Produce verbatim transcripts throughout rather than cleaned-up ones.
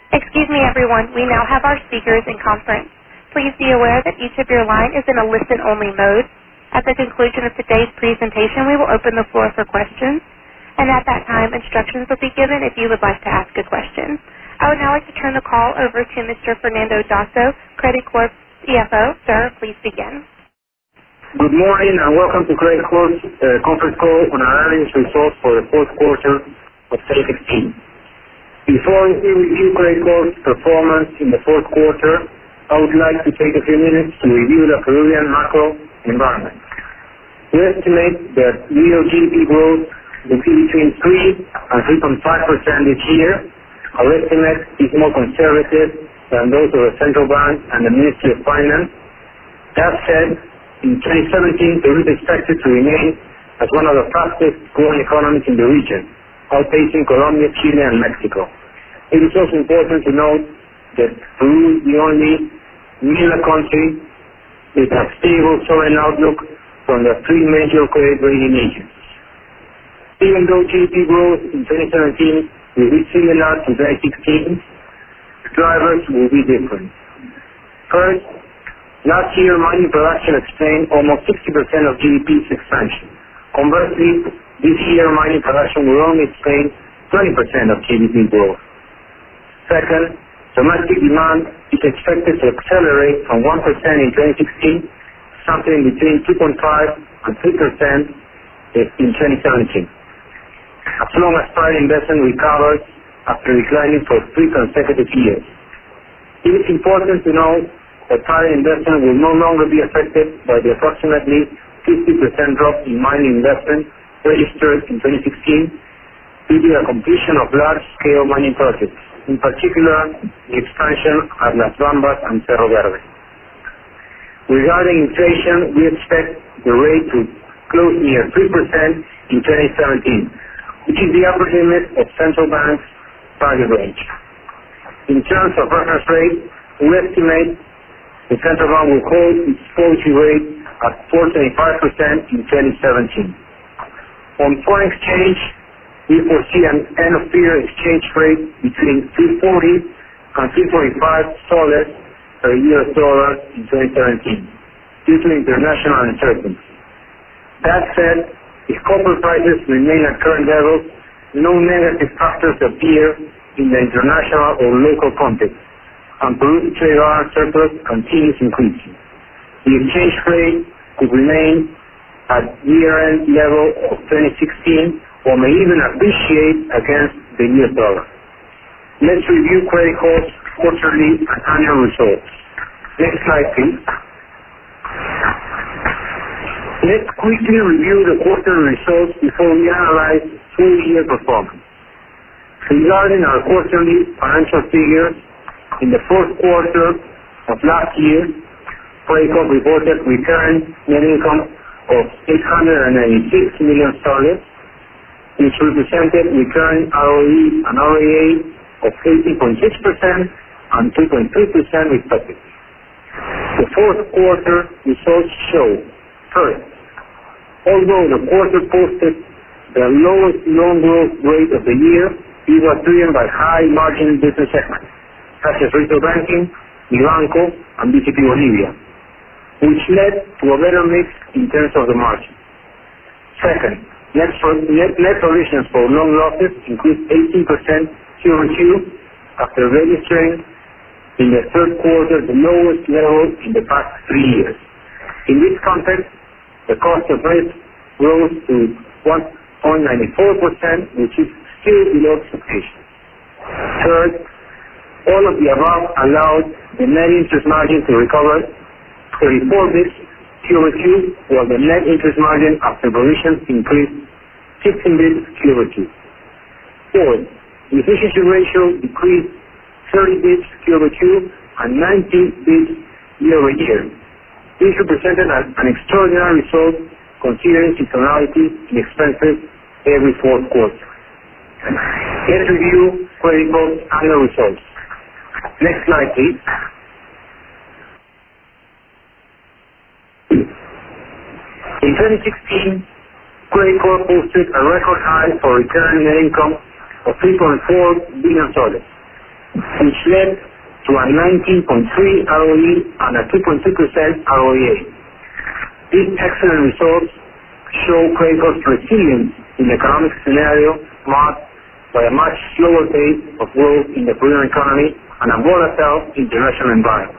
Excuse me, everyone. We now have our speakers in conference. Please be aware that each of your line is in a listen-only mode. At the conclusion of today's presentation, we will open the floor for questions, and at that time, instructions will be given if you would like to ask a question. I would now like to turn the call over to Mister Fernando Dasso, Credicorp C F O. Sir, please begin. Good morning and welcome to Credicorp's uh, conference call on our earnings results for the fourth quarter of twenty sixteen. Before we review Credicorp's performance in the fourth quarter, I would like to take a few minutes to review the Peruvian macro environment. We estimate that real G D P growth will be between three and three point five percent this year. Our estimate is more conservative than those of the Central Bank and the Ministry of Finance. That said, in twenty seventeen, Peru is expected to remain as one of the fastest growing economies in the region, outpacing Colombia, Chile, and Mexico. It is also important to note that Peru is the only MENA country with a stable sovereign outlook from the three major credit rating agencies. Even though G D P growth in twenty seventeen will be similar to twenty sixteen, the drivers will be different. First, last year mining production explained almost sixty percent of G D P's expansion. Conversely, this year mining production will only explain twenty percent of G D P growth. Second, domestic demand is expected to accelerate from one percent in twenty sixteen, something between two point five and three percent in twenty seventeen, as long as private investment recovers after declining for three consecutive years. It is important to note that private investment will no longer be affected by the approximately fifty percent drop in mining investment registered in twenty sixteen due to the completion of large-scale mining projects, in particular the expansion at Las Bambas and Cerro Verde. Regarding inflation, we expect the rate to close near three percent in twenty seventeen, which is the upper limit of central bank's target range. In terms of reference rate, we estimate the central bank will hold its policy rate at four point five percent in twenty seventeen. On foreign exchange, we foresee an end-of-year exchange rate between three forty and three forty-five soles per U S dollar in twenty seventeen, due to international uncertainty. That said, if copper prices remain at current levels, no negative factors appear in the international or local context, and Peru's trade balance surplus continues increasing. The exchange rate could remain at year-end level of twenty sixteen or may even appreciate against the U S dollar. Let's review Credicorp's quarterly and annual results. Next slide, please. Let's quickly review the quarterly results before we analyze full-year performance. Regarding our quarterly financial figures, in the fourth quarter of last year, Credicorp reported recurrent net income of eight hundred ninety-six million soles, which represented recurring R O E and R O A of eighteen point six percent and two point three percent respectively. The fourth quarter results show, first, although the quarter posted the lowest loan growth rate of the year, it was driven by high-margin business segments, such as retail banking, Mibanco, and B C P Bolivia, which led to a better mix in terms of the margin. Second, net, net, net provisions for loan losses increased eighteen percent Q on Q after registering in the third quarter the lowest level in the past three years. In this context, the cost of risk rose to one point nine four percent, which is still below expectations. Third, all of the above allowed the net interest margin to recover thirty-four basis points Q over Q, while the net interest margin after provisions increased sixteen basis points Q over Q. Fourth, the efficiency ratio decreased thirty basis points Q over Q and ninety basis points year over year. This represented an extraordinary result considering seasonality in expenses every fourth quarter. Let's review Credicorp's annual results. Next slide, please. In twenty sixteen, Credicorp posted a record high for recurring net income of three point four billion soles, which led to a nineteen point three R O E and a two point two percent R O A. These excellent results show Credicorp's resilience in the economic scenario marked by a much slower pace of growth in the Peruvian economy and a volatile international environment.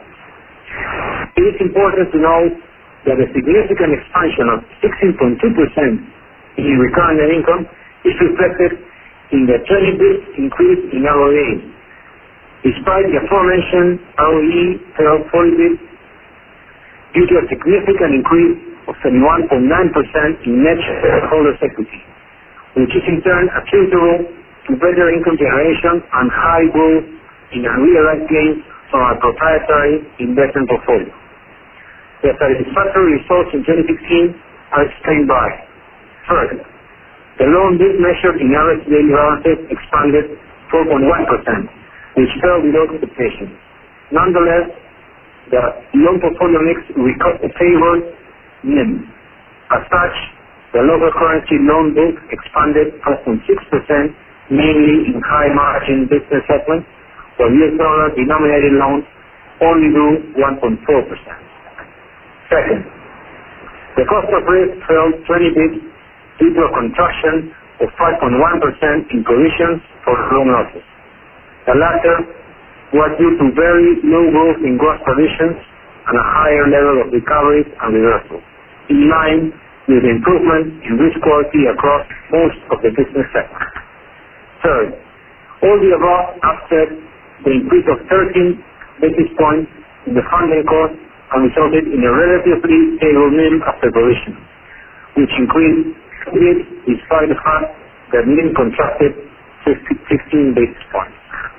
It is important to note that a significant expansion of sixteen point two percent in recurring net income is reflected in the twenty basis points increase in R O A. Despite the aforementioned R O E fell forty basis points due to a significant increase of seventy-one point nine percent in net shareholders' equity, which is in turn attributable to better income generation and high growth in unrealized gains from our proprietary investment portfolio. The satisfactory results in twenty sixteen are explained by: first, the loan book measured in average daily balances expanded four point one percent, which fell below expectations. Nonetheless, the loan portfolio mix recovered favored N I M. As such, the local currency loan book expanded five point six percent, mainly in high-margin business segments, while U S dollar-denominated loans only grew one point four percent. Second, the cost of risk fell twenty basis points due to a contraction of five point one percent in provisions for loan losses. The latter was due to very low growth in gross provisions and a higher level of recoveries and reversals, in line with the improvement in risk quality across most of the business sectors. Third, all the above offset the increase of thirteen basis points in the funding cost and resulted in a relatively stable N I M after provision, which increased despite the fact that N I M contracted sixteen basis points.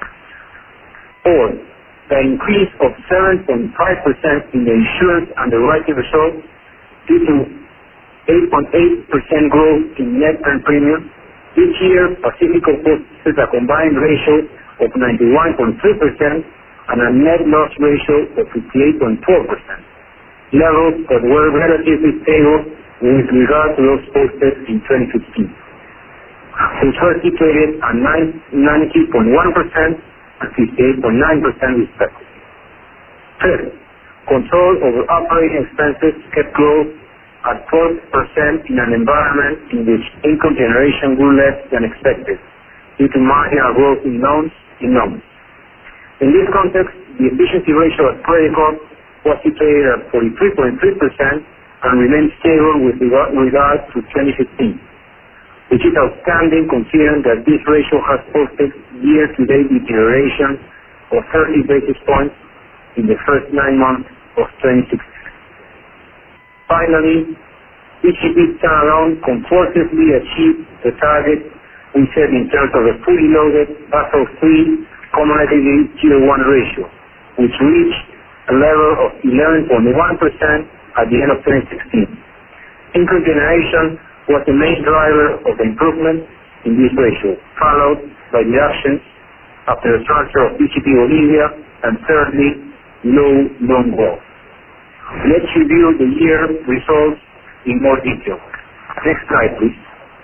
Fourth, the increase of seven point five percent in the insurance underwriting results due to eight point eight percent growth in net earned premium. This year, Pacifico posted a combined ratio of ninety-one point three percent and a net loss ratio of fifty-eight point four percent, levels that were relatively stable with regard to those posted in twenty fifteen, which were situated at ninety point one percent and fifty-eight point nine percent respectively. Fifth, control over operating expenses kept growth at four percent in an environment in which income generation grew less than expected due to marginal growth in loans in loans. In this context, the efficiency ratio at Credicorp was situated at forty-three point three percent and remained stable with regard to twenty fifteen, which is outstanding considering that this ratio has posted year-to-date deterioration of thirty basis points in the first nine months of twenty sixteen. Finally, E C P standalone comfortably achieved the target we set in terms of a fully loaded Basel three Common Equity Tier one ratio, which reached a level of eleven point one percent at the end of twenty sixteen. Income generation was the main driver of the improvement in this ratio, followed by deductions after the transfer of B C P Bolivia, and thirdly, low loan growth. Let's review the year results in more detail. Next slide, please.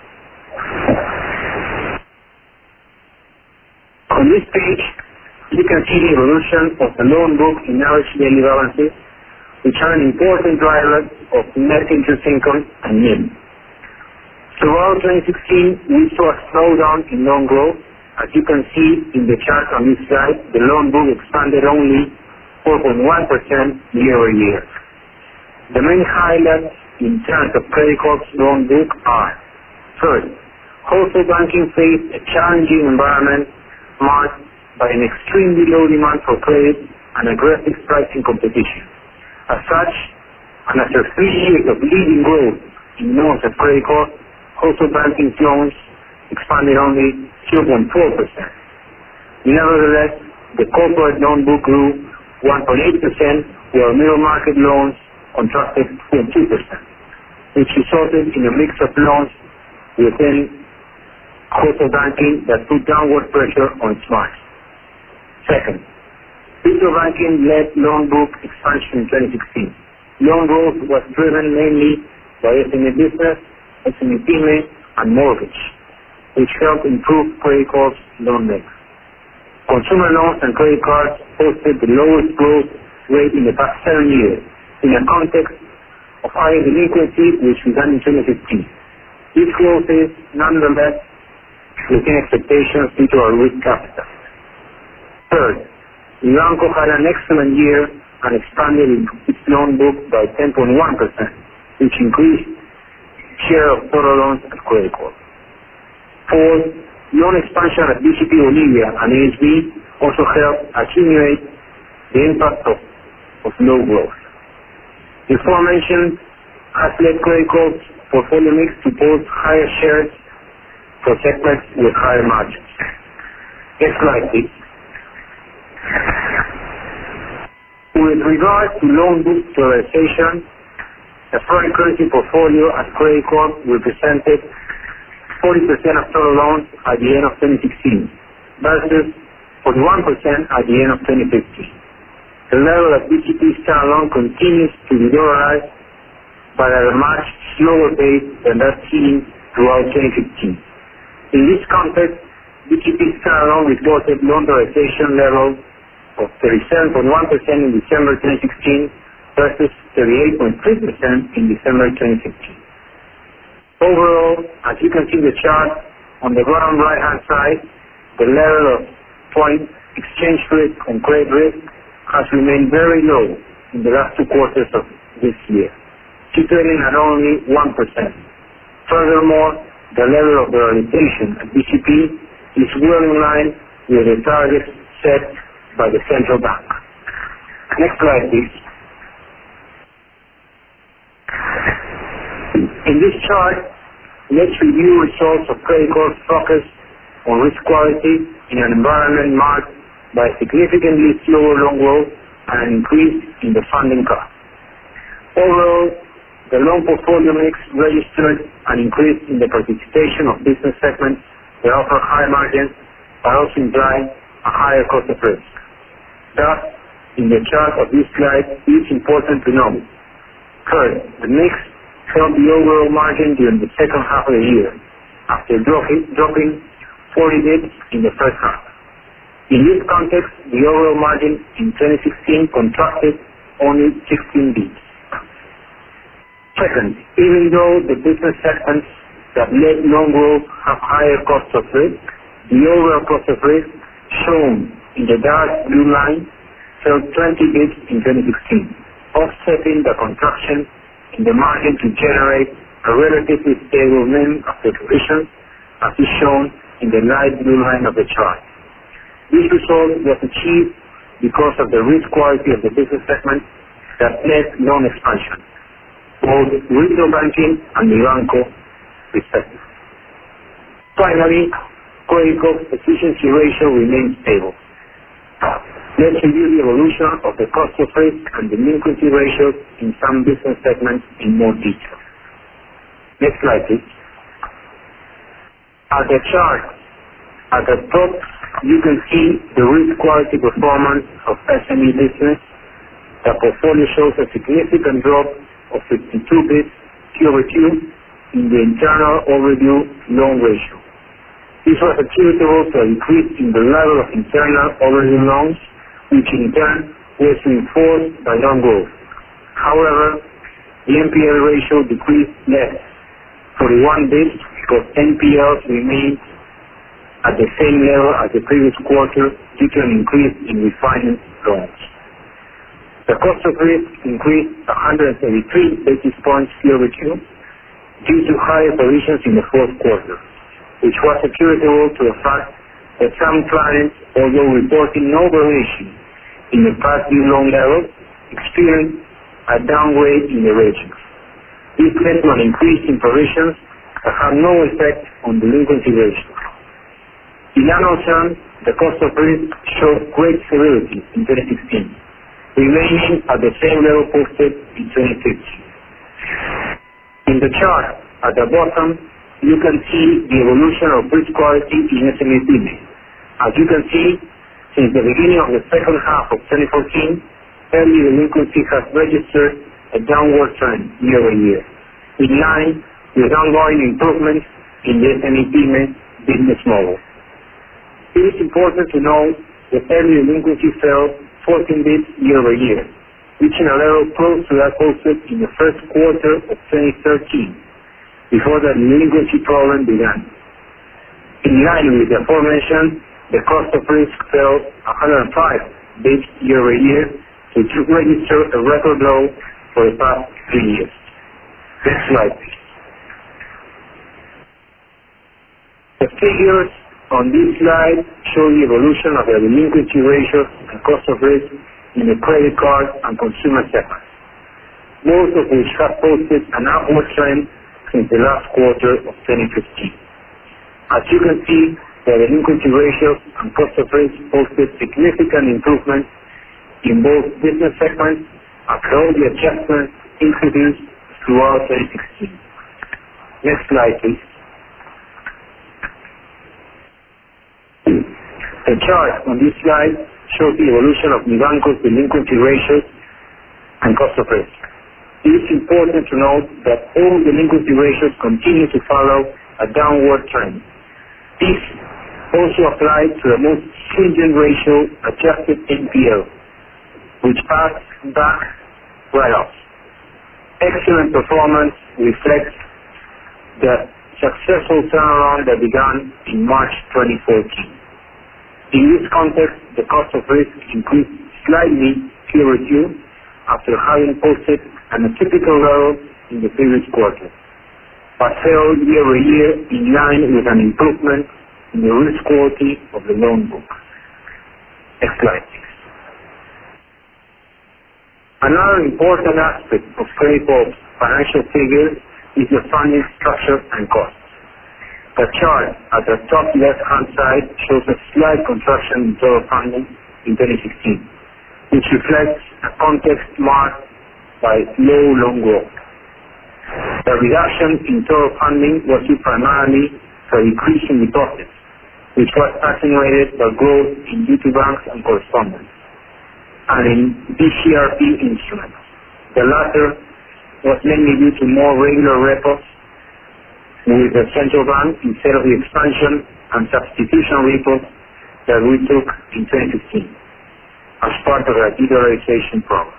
On this page, you can see the evolution of the loan book in average daily balances, which are an important driver of net interest income and N I M. Throughout twenty sixteen, we saw a slowdown in loan growth. As you can see in the chart on this slide, the loan book expanded only four point one percent year over year. The main highlights in terms of Credicorp's loan book are: first, wholesale banking faced a challenging environment marked by an extremely low demand for credit and aggressive pricing competition. As such, and after three years of leading growth in loans at Credicorp, wholesale banking loans expanded only zero point four percent. Nevertheless, the corporate loan book grew one point eight percent, while middle market loans contracted two point two percent, which resulted in a mix of loans within wholesale banking that put downward pressure on its margin. Second, retail banking led loan book expansion in twenty sixteen. Loan growth was driven mainly by S M E business, S M E Pyme, and mortgage, which helped improve Credicorp's loan mix. Consumer loans and credit cards posted the lowest growth rate in the past seven years in a context of higher delinquency which began in twenty fifteen. This growth is nonetheless within expectations due to our risk appetite. Third, Mibanco had an excellent year and expanded its loan book by ten point one percent, which increased share of total loans at Credicorp. Fourth, loan expansion at B C P Bolivia and A S B also helped attenuate the impact of, of low growth. The aforementioned has led Credicorp's portfolio mix to post higher shares for segments with higher margins. Next slide, please. With regard to loan book dollarization, the foreign currency portfolio at Credicorp represented forty percent of total loans at the end of twenty sixteen versus forty-one percent at the end of twenty fifteen. The level of B C P standalone continues to be dollarized, but at a much slower pace than that seen throughout twenty fifteen. In this context, B C P standalone reported loan dollarization level of thirty-seven point one percent in December twenty sixteen versus thirty-eight point three percent in December twenty fifteen. Overall, as you can see in the chart on the bottom right-hand side, the level of foreign exchange risk and credit risk has remained very low in the last two quarters of this year, situating at only one percent. Furthermore, the level of dollarization at B C P is well in line with the targets set by the central bank. Next slide, please. In this chart, let's review results of Credicorp's focus on risk quality in an environment marked by significantly slower loan growth and an increase in the funding cost. Overall, the loan portfolio mix registered an increase in the participation of business segments that offer high margins, but also imply a higher cost of risk. Thus, in the chart of this slide, it is important to note, first, the mix held the overall margin during the second half of the year, after dropping, dropping forty basis points in the first half. In this context, the overall margin in twenty sixteen contracted only sixteen basis points. Second, even though the business segments that led loan growth have higher cost of risk, the overall cost of risk shown in the dark blue line fell twenty basis points in twenty sixteen, offsetting the contraction in the margin to generate a relatively stable N I M after provisions, as is shown in the light blue line of the chart. This result was achieved because of the risk quality of the business segment that led loan expansion, both retail banking and Mibanco, respectively. Finally, Credicorp's efficiency ratio remains stable. Let's review the evolution of the cost of risk and delinquency ratios in some business segments in more detail. Next slide, please. At the chart, at the top, you can see the risk quality performance of S M E business. The portfolio shows a significant drop of fifty-two basis points Q over Q in the internal overdue loan ratio. This was attributable to a decrease in the level of internal overdue loans, which in turn was reinforced by loan growth. However, the N P L ratio decreased less, forty-one basis points, because N P Ls remained at the same level as the previous quarter due to an increase in refinance loans. The cost of risk increased one hundred thirty-three basis points Q over Q due to higher provisions in the fourth quarter, which was attributable to the fact that some clients, although reporting no variation in the past due loan levels, experienced a downgrade in the ratings. This led to an increase in provisions that had no effect on delinquency ratios. In annual terms, the cost of risk showed great severity in twenty sixteen, remaining at the same level posted in twenty fifteen. In the chart at the bottom, you can see the evolution of risk quality in S M E business. As you can see, since the beginning of the second half of twenty fourteen, early delinquency has registered a downward trend year over year, in line with ongoing improvements in the S M E business model. It is important to note the early delinquency fell fourteen bits year over year, reaching a level close to that posted in the first quarter of twenty thirteen, before the delinquency problem began. In line with the aforementioned, the cost of risk fell one hundred five bits year over year to register a record low for the past three years. Next slide, please. The figures on this slide show the evolution of the delinquency ratios and cost of risk in the credit card and consumer segments, most of which have posted an upward trend since the last quarter of twenty fifteen. As you can see, the delinquency ratios and cost of risk posted significant improvements in both business segments after all the adjustments introduced throughout twenty sixteen. Next slide, please. The chart on this slide shows the evolution of Mibanco's delinquency ratios and cost of risk. It is important to note that all delinquency ratios continue to follow a downward trend. This also applies to the most stringent ratio, adjusted N P L, which passed back write-offs. Excellent performance reflects the successful turnaround that began in March twenty fourteen. In this context, the cost of risk increased slightly Q over Q after having posted an atypical level in the previous quarter, but fell year over year in line with an improvement in the risk quality of the loan book. Next slide, please. Another important aspect of Credicorp's financial figures is the funding structure and costs. The chart at the top left-hand side shows a slight contraction in total funding in twenty sixteen, which reflects a context marked by low loan growth. The reduction in total funding was due primarily to a decrease in deposits, which was attenuated by growth in D two banks and correspondents, and in B C R P instruments. The latter was mainly due to more regular repos with the central bank instead of the expansion and substitution repos that we took in twenty fifteen as part of our de-dollarization program.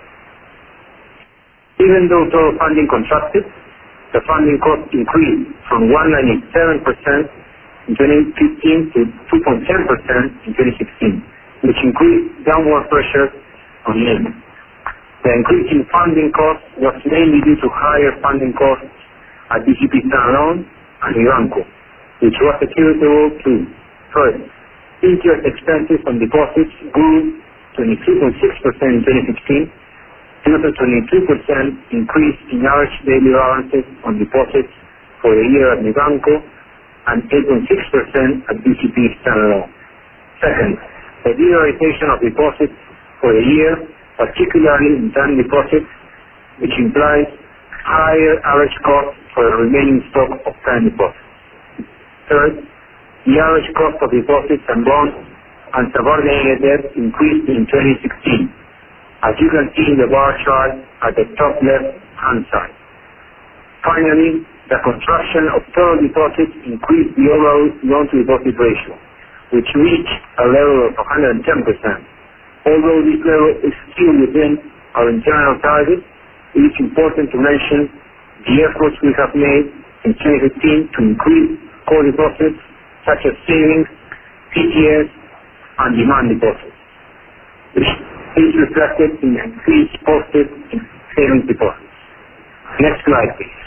Even though total funding contracted, the funding cost increased from one point nine seven percent in twenty fifteen to two point seven percent in twenty sixteen, which increased downward pressure on N I M. The increase in funding costs was mainly due to higher funding costs at B C P standalone and Mibanco, which was attributable to, first, interest expenses on deposits grew twenty-three point six percent in twenty fifteen, due to twenty-two percent increase in average daily balances on deposits for the year at Mibanco and eight point six percent at B C P standalone. Second, the de-dollarization of deposits for the year, particularly in time deposits, which implies higher average cost for the remaining stock of time deposits. Third, the average cost of deposits and bonds and subordinated debt increased in twenty sixteen, as you can see in the bar chart at the top left-hand side. Finally, the contraction of total deposits increased the overall loan-to-deposit ratio, which reached a level of one hundred ten percent. Although this level is still within our internal target, it is important to mention the efforts we have made in twenty fifteen to increase core deposits such as savings, P T S, and demand deposits, which is reflected in the increase posted in savings deposits. Next slide, please.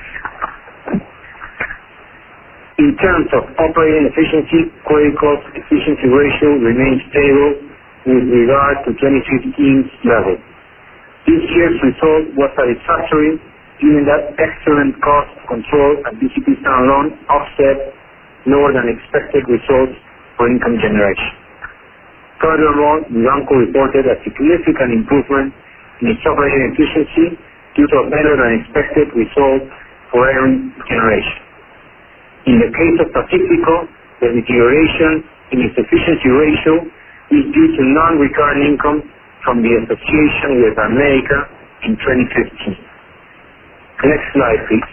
In terms of operating efficiency, Credicorp's efficiency ratio remains stable with regard to twenty fifteen's level. This year's result was satisfactory, given that excellent cost control at B C P standalone offset lower than expected results for income generation. Furthermore, Mibanco reported a significant improvement in its operating efficiency due to a better than expected result for earning generation. In the case of Pacifico, the deterioration in its efficiency ratio is due to non-recurring income from the association with America in twenty fifteen. Next slide, please.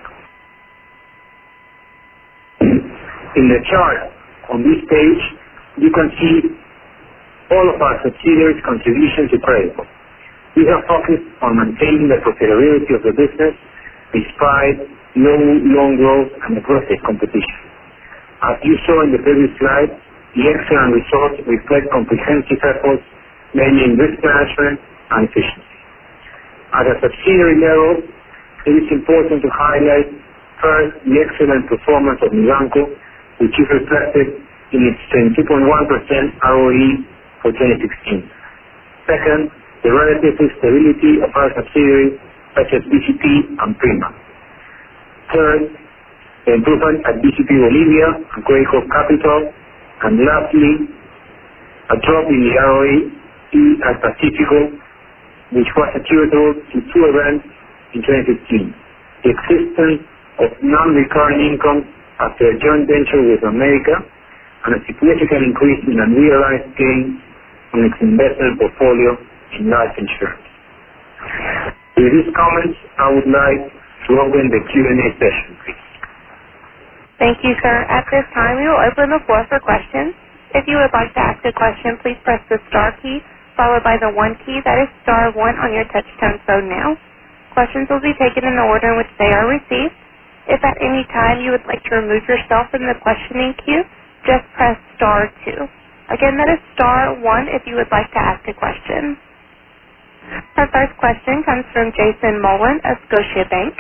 In the chart on this page, you can see all of our subsidiaries' contribution to Credicorp. We have focused on maintaining the profitability of the business despite low loan growth and aggressive competition. As you saw in the previous slide, the excellent results reflect comprehensive efforts, mainly in risk management and efficiency. At a subsidiary level, it is important to highlight first the excellent performance of Mibanco, which is reflected in its twenty-two point one percent R O E for twenty sixteen. Second, the relative stability of our subsidiaries such as B C P and Prima. Third, the improvement at B C P Bolivia and Credicorp Capital. And lastly, a drop in the R O E at Pacifico, which was attributable to two events in twenty fifteen. The existence of non-recurring income after a joint venture with America and a significant increase in unrealized gains on its investment portfolio in life insurance. With these comments, I would like to open the Q and A session, please. Thank you, sir. At this time, we will open the floor for questions. If you would like to ask a question, please press the star key followed by the one key. That is star one on your touch-tone phone now. Questions will be taken in the order in which they are received. If at any time you would like to remove yourself from the questioning queue, just press star two. Again, that is star one if you would like to ask a question. Our first question comes from Jason Mullen of Scotiabank.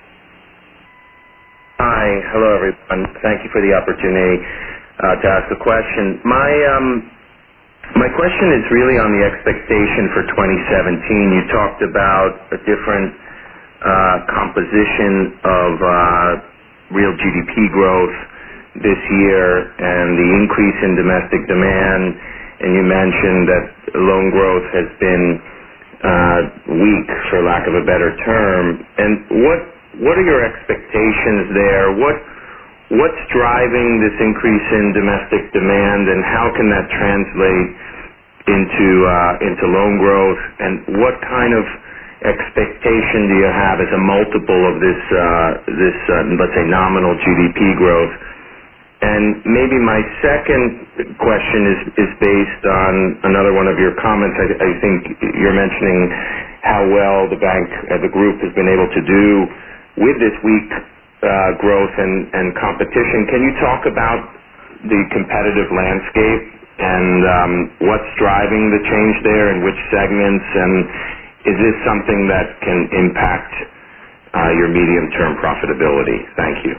Hi, hello everyone. Thank you for the opportunity uh, to ask a question. My um, my question is really on the expectation for twenty seventeen. You talked about a different uh, composition of uh, real G D P growth this year and the increase in domestic demand, and you mentioned that loan growth has been uh, weak, for lack of a better term. And what what are your expectations there? What what's driving this increase in domestic demand, and how can that translate into uh, into loan growth? And what kind of expectation do you have as a multiple of this uh, this uh, let's say nominal G D P growth? And maybe my second question is, is based on another one of your comments. I, I think you're mentioning how well the bank, uh, the group, has been able to do with this weak uh, growth and, and competition. Can you talk about the competitive landscape and um, what's driving the change there, and which segments, and is this something that can impact uh, your medium-term profitability? Thank you.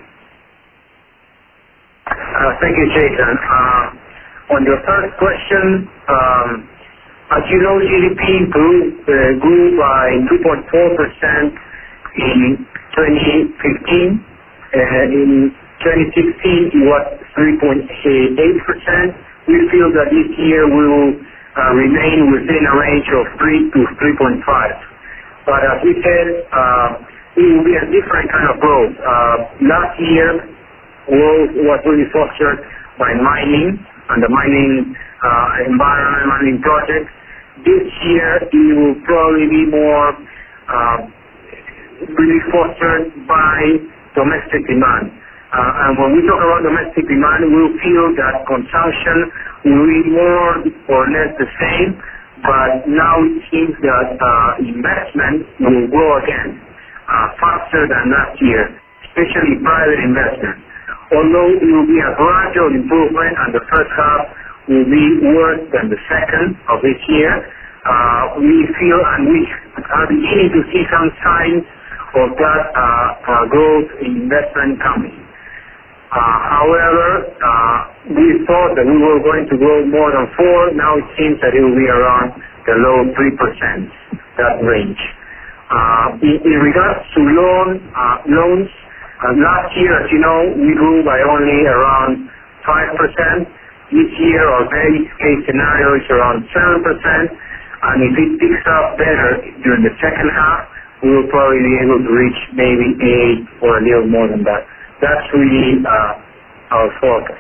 Uh, thank you, Jason. Uh, on your first question, um, as you know, G D P grew, uh, grew by two point four percent in twenty fifteen. Uh, in twenty sixteen, it was three point eight percent. We feel that this year will uh, remain within a range of three to three point five. But as we said, uh, it will be a different kind of growth. Uh, last year, growth was really fostered by mining and the mining uh, environment, mining projects. This year, it will probably be more uh, really fostered by domestic demand. Uh, and when we talk about domestic demand, we'll feel that consumption will be more or less the same, but now it seems that uh, investment will grow again uh, faster than last year, especially private investment. Although it will be a gradual improvement and the first half will be worse than the second of this year, uh, we feel and we are beginning to see some signs of that uh, uh, growth in investment coming. Uh, however, uh, we thought that we were going to grow more than four. Now it seems that it will be around the low three percent, that range. Uh, in, in regards to loan uh, loans, Uh, last year, as you know, we grew by only around five percent. This year, our base case scenario is around seven percent. And if it picks up better during the second half, we will probably be able to reach maybe eight or a little more than that. That's really uh, our forecast.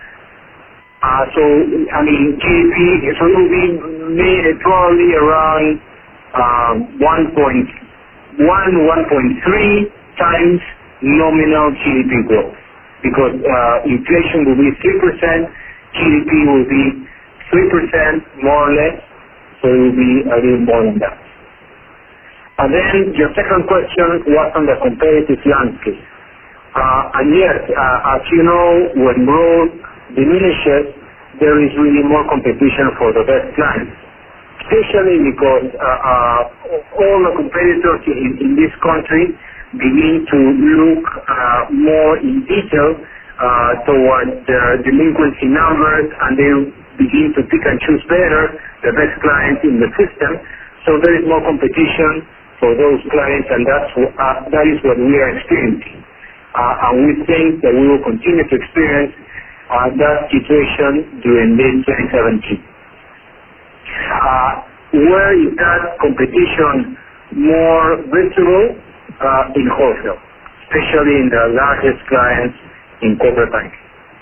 Uh, so, I mean, G D P, so it will be made probably around um, one point one, one point three times nominal G D P growth, because uh, inflation will be three percent, G G D P will be three percent more or less, so it will be a little more than that. And then your second question was on the competitive landscape. Uh, and yes, uh, as you know, when growth diminishes, there is really more competition for the best clients, especially because uh, uh, all the competitors in, in this country begin to look uh, more in detail uh, toward their delinquency numbers, and they begin to pick and choose better the best clients in the system. So there is more competition for those clients, and that's uh, that is what we are experiencing. Uh, and we think that we will continue to experience uh, that situation during this twenty seventeen. Uh, where is that competition more visible? Uh, in wholesale, especially in the largest clients in corporate banking.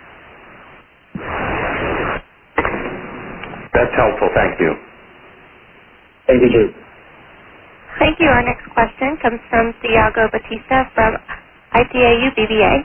That's helpful. Thank you. Thank you, Jay. Thank you. Our next question comes from Thiago Batista from I T A U B B A.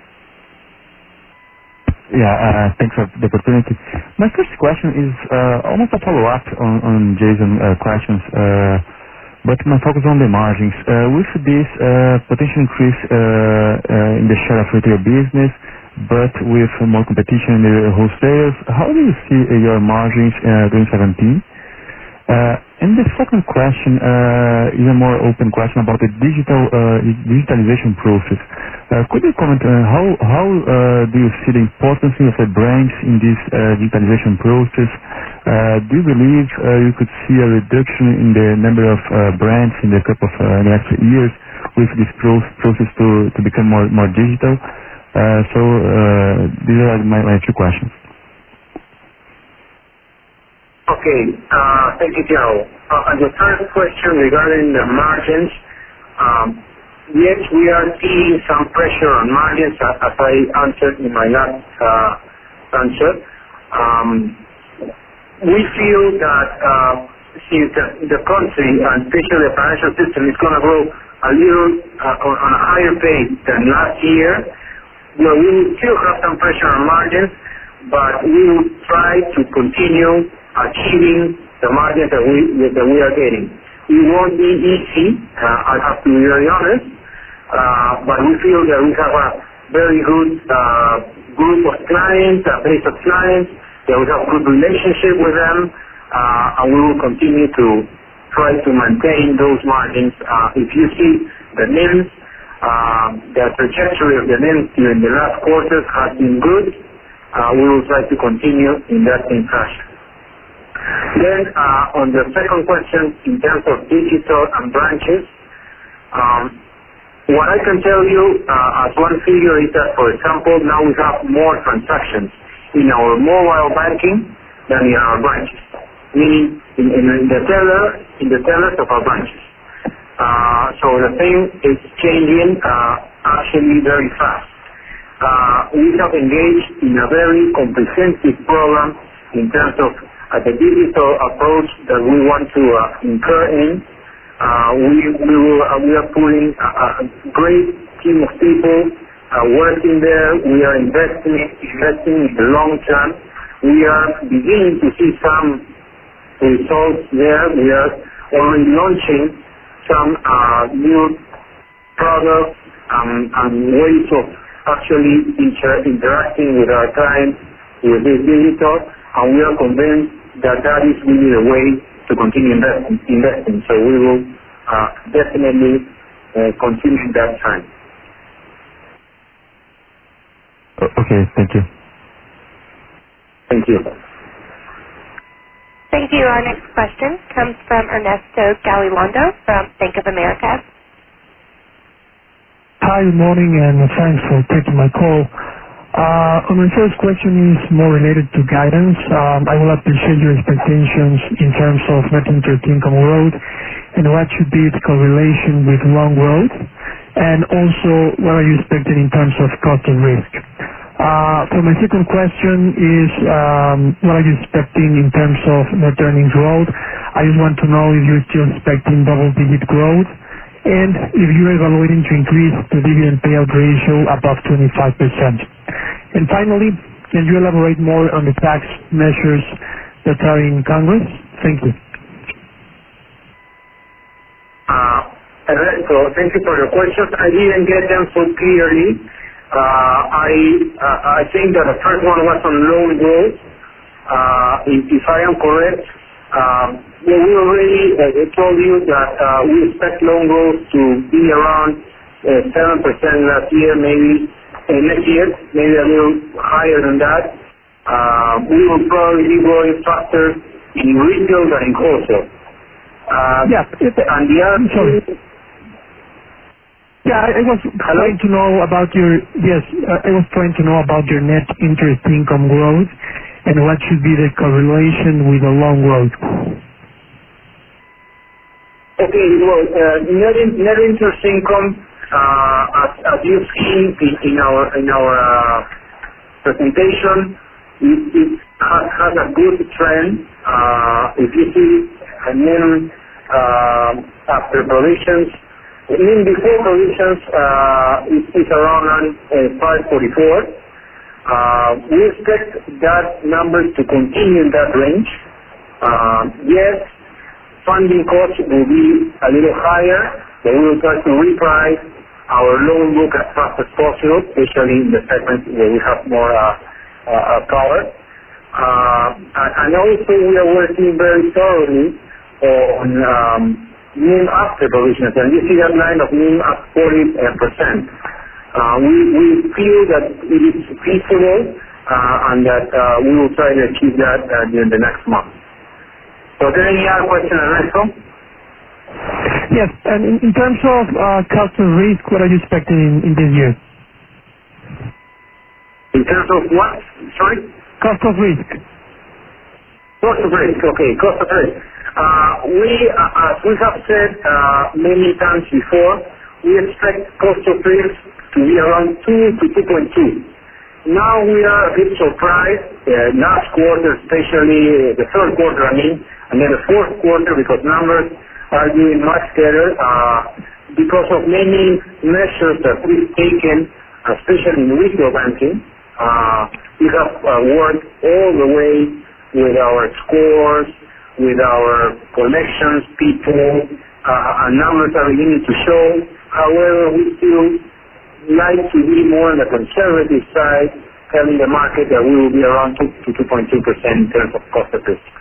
Yeah, uh, thanks for the opportunity. My first question is uh, almost a follow-up on, on Jason's uh, questions. Uh, But my focus on the margins. Uh, with this uh, potential increase uh, uh, in the share of retail business, but with more competition in the wholesales, how do you see uh, your margins uh, during seventeen? Uh, and the second question uh, is a more open question about the digital uh, digitalization process. Uh, could you comment on how how uh, do you see the importance of the branch in this uh, digitalization process? Uh, do you believe uh, you could see a reduction in the number of uh, branches in the couple of uh, next years with this pro- process to, to become more more digital? Uh, so uh, these are my, my two questions. Okay, uh, thank you, Joe. Uh, and the first question regarding the margins, um, yes, we are seeing some pressure on margins, as, as I answered in my last uh, answer. Um, we feel that uh, since the, the country, and especially the financial system, is going to grow a little uh, on, on a higher pace than last year, well, we will still have some pressure on margins, but we will try to continue achieving the margins that we that we are getting. It won't be easy, uh, I have to be very honest, uh, but we feel that we have a very good uh, group of clients, a base of clients, that we have good relationship with them, uh, and we will continue to try to maintain those margins. Uh, if you see the N I Ms, uh, the trajectory of the N I Ms during the last quarters has been good. Uh, we will try to continue in that same fashion. Then, uh, on the second question, in terms of digital and branches, um, what I can tell you uh, as one figure is that, for example, now we have more transactions in our mobile banking than in our branches, meaning in, in, in the teller, in the tellers of our branches. Uh, so the thing is changing uh, actually very fast. Uh, we have engaged in a very comprehensive program in terms of uh, the digital approach that we want to uh, incur in. Uh, we, we, will, uh, we are putting a, a great team of people uh, working there. We are investing, investing in the long term. We are beginning to see some results there. We are already launching some uh, new products um, and ways of actually inter- interacting with our clients with this digital, and we are convinced that that is really the way to continue investing. investing. So we will uh, definitely uh, continue that time. Okay, thank you. Thank you. Thank you. Our next question comes from Ernesto Gabilondo from Bank of America. Hi, good morning, and thanks for taking my call. Uh, my first question is more related to guidance. Um, I will appreciate your expectations in terms of net interest income growth and what should be its correlation with loan growth, and also what are you expecting in terms of cost of risk. Uh, so my second question is um, what are you expecting in terms of net earnings growth? I just want to know if you're still expecting double-digit growth, and if you're evaluating to increase the dividend payout ratio above twenty-five percent. And finally, can you elaborate more on the tax measures that are in Congress? Thank you. Uh, Ernesto, thank you for your questions. I didn't get them so clearly. Uh, I uh, I think that the first one was on loan growth. Uh, if, if I am correct, um, well, we already uh, told you that uh, we expect loan growth to be around uh, seven percent last year, maybe uh, next year, maybe a little higher than that. Uh, we will probably be growing faster in retail than in wholesale. Uh, yeah, it, and the other sorry. Yeah, I, I was Hello? trying to know about your, yes, uh, I was trying to know about your net interest income growth and what should be the correlation with the loan growth. Okay, well, uh, net, in, net interest income, uh, as, as you've seen in, in our in our uh, presentation, it, it has, has a good trend. Uh, if you see a N I M uh, after provisions, N I M before provisions uh, is, is around uh, five forty-four. Uh, we expect that number to continue in that range. Uh, yes, funding costs will be a little higher, but we will try to reprice our loan book as fast as possible, especially in the segments where we have more uh, uh, power. Uh, and also we are working very thoroughly on um, N I M after provisions, and you see that line of N I M at forty percent. Uh, we, we feel that it is feasible uh, and that uh, we will try to achieve that uh, during the next month. So, is there any other question, Ernesto? Yes, and in, in terms of uh, cost of risk, what are you expecting in, in this year? In terms of what? Sorry? Cost of risk. Cost of risk, okay, cost of risk. Uh, we, uh, as we have said uh, many times before, we expect cost of risk to be around two to two point two. Now we are a bit surprised, uh, last quarter, especially the third quarter, I mean, and then the fourth quarter, because numbers are doing much better uh, because of many measures that we've taken, especially in retail banking. Uh, we have uh, worked all the way with our scores, with our collections people, uh, and numbers are beginning to show. However, we still like to be more on the conservative side, telling the market that we will be around two to two point two percent in terms of cost of risk.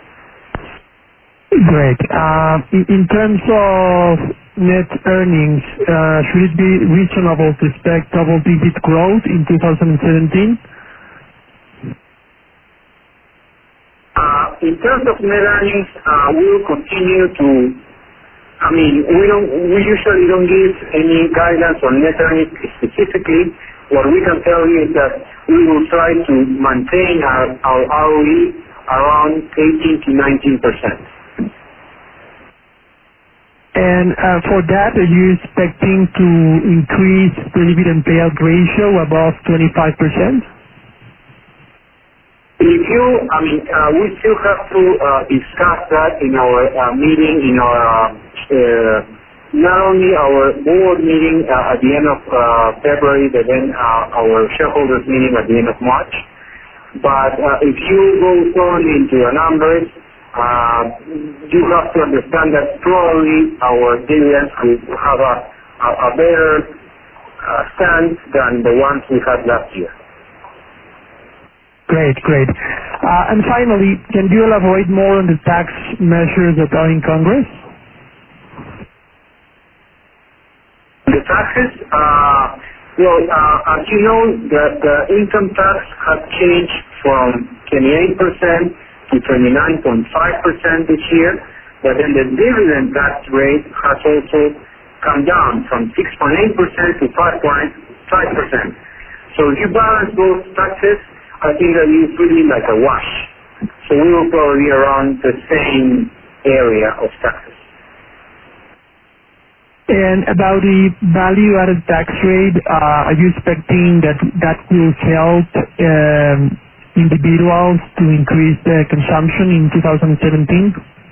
Great. Uh, in, in terms of net earnings, uh, should it be reasonable to expect double-digit growth in two thousand seventeen? Uh, in terms of net earnings, uh, we will continue to, I mean, we don't, we usually don't give any guidance on net earnings specifically. What we can tell you is that we will try to maintain our, our R O E around eighteen to nineteen percent. And uh, for that, are you expecting to increase the dividend payout ratio above twenty-five percent? If you, I mean, uh, we still have to uh, discuss that in our uh, meeting, in our, uh, uh, not only our board meeting uh, at the end of uh, February, but then uh, our shareholders meeting at the end of March. But uh, if you go thoroughly into the numbers, uh, you have to understand that probably our dividends will have a, a, a better uh, stance than the ones we had last year. Great, great. Uh, and finally, can you elaborate more on the tax measures that are in Congress? The taxes, uh, well, uh, as you know, the, the income tax has changed from twenty-eight percent to twenty-nine point five percent this year, but then the dividend tax rate has also come down from six point eight percent to five point five percent. So if you balance both taxes, I think that it's really like a wash. So we will probably be around the same area of taxes. And about the value-added tax rate, uh, are you expecting that that will help um, individuals to increase their consumption in two thousand seventeen?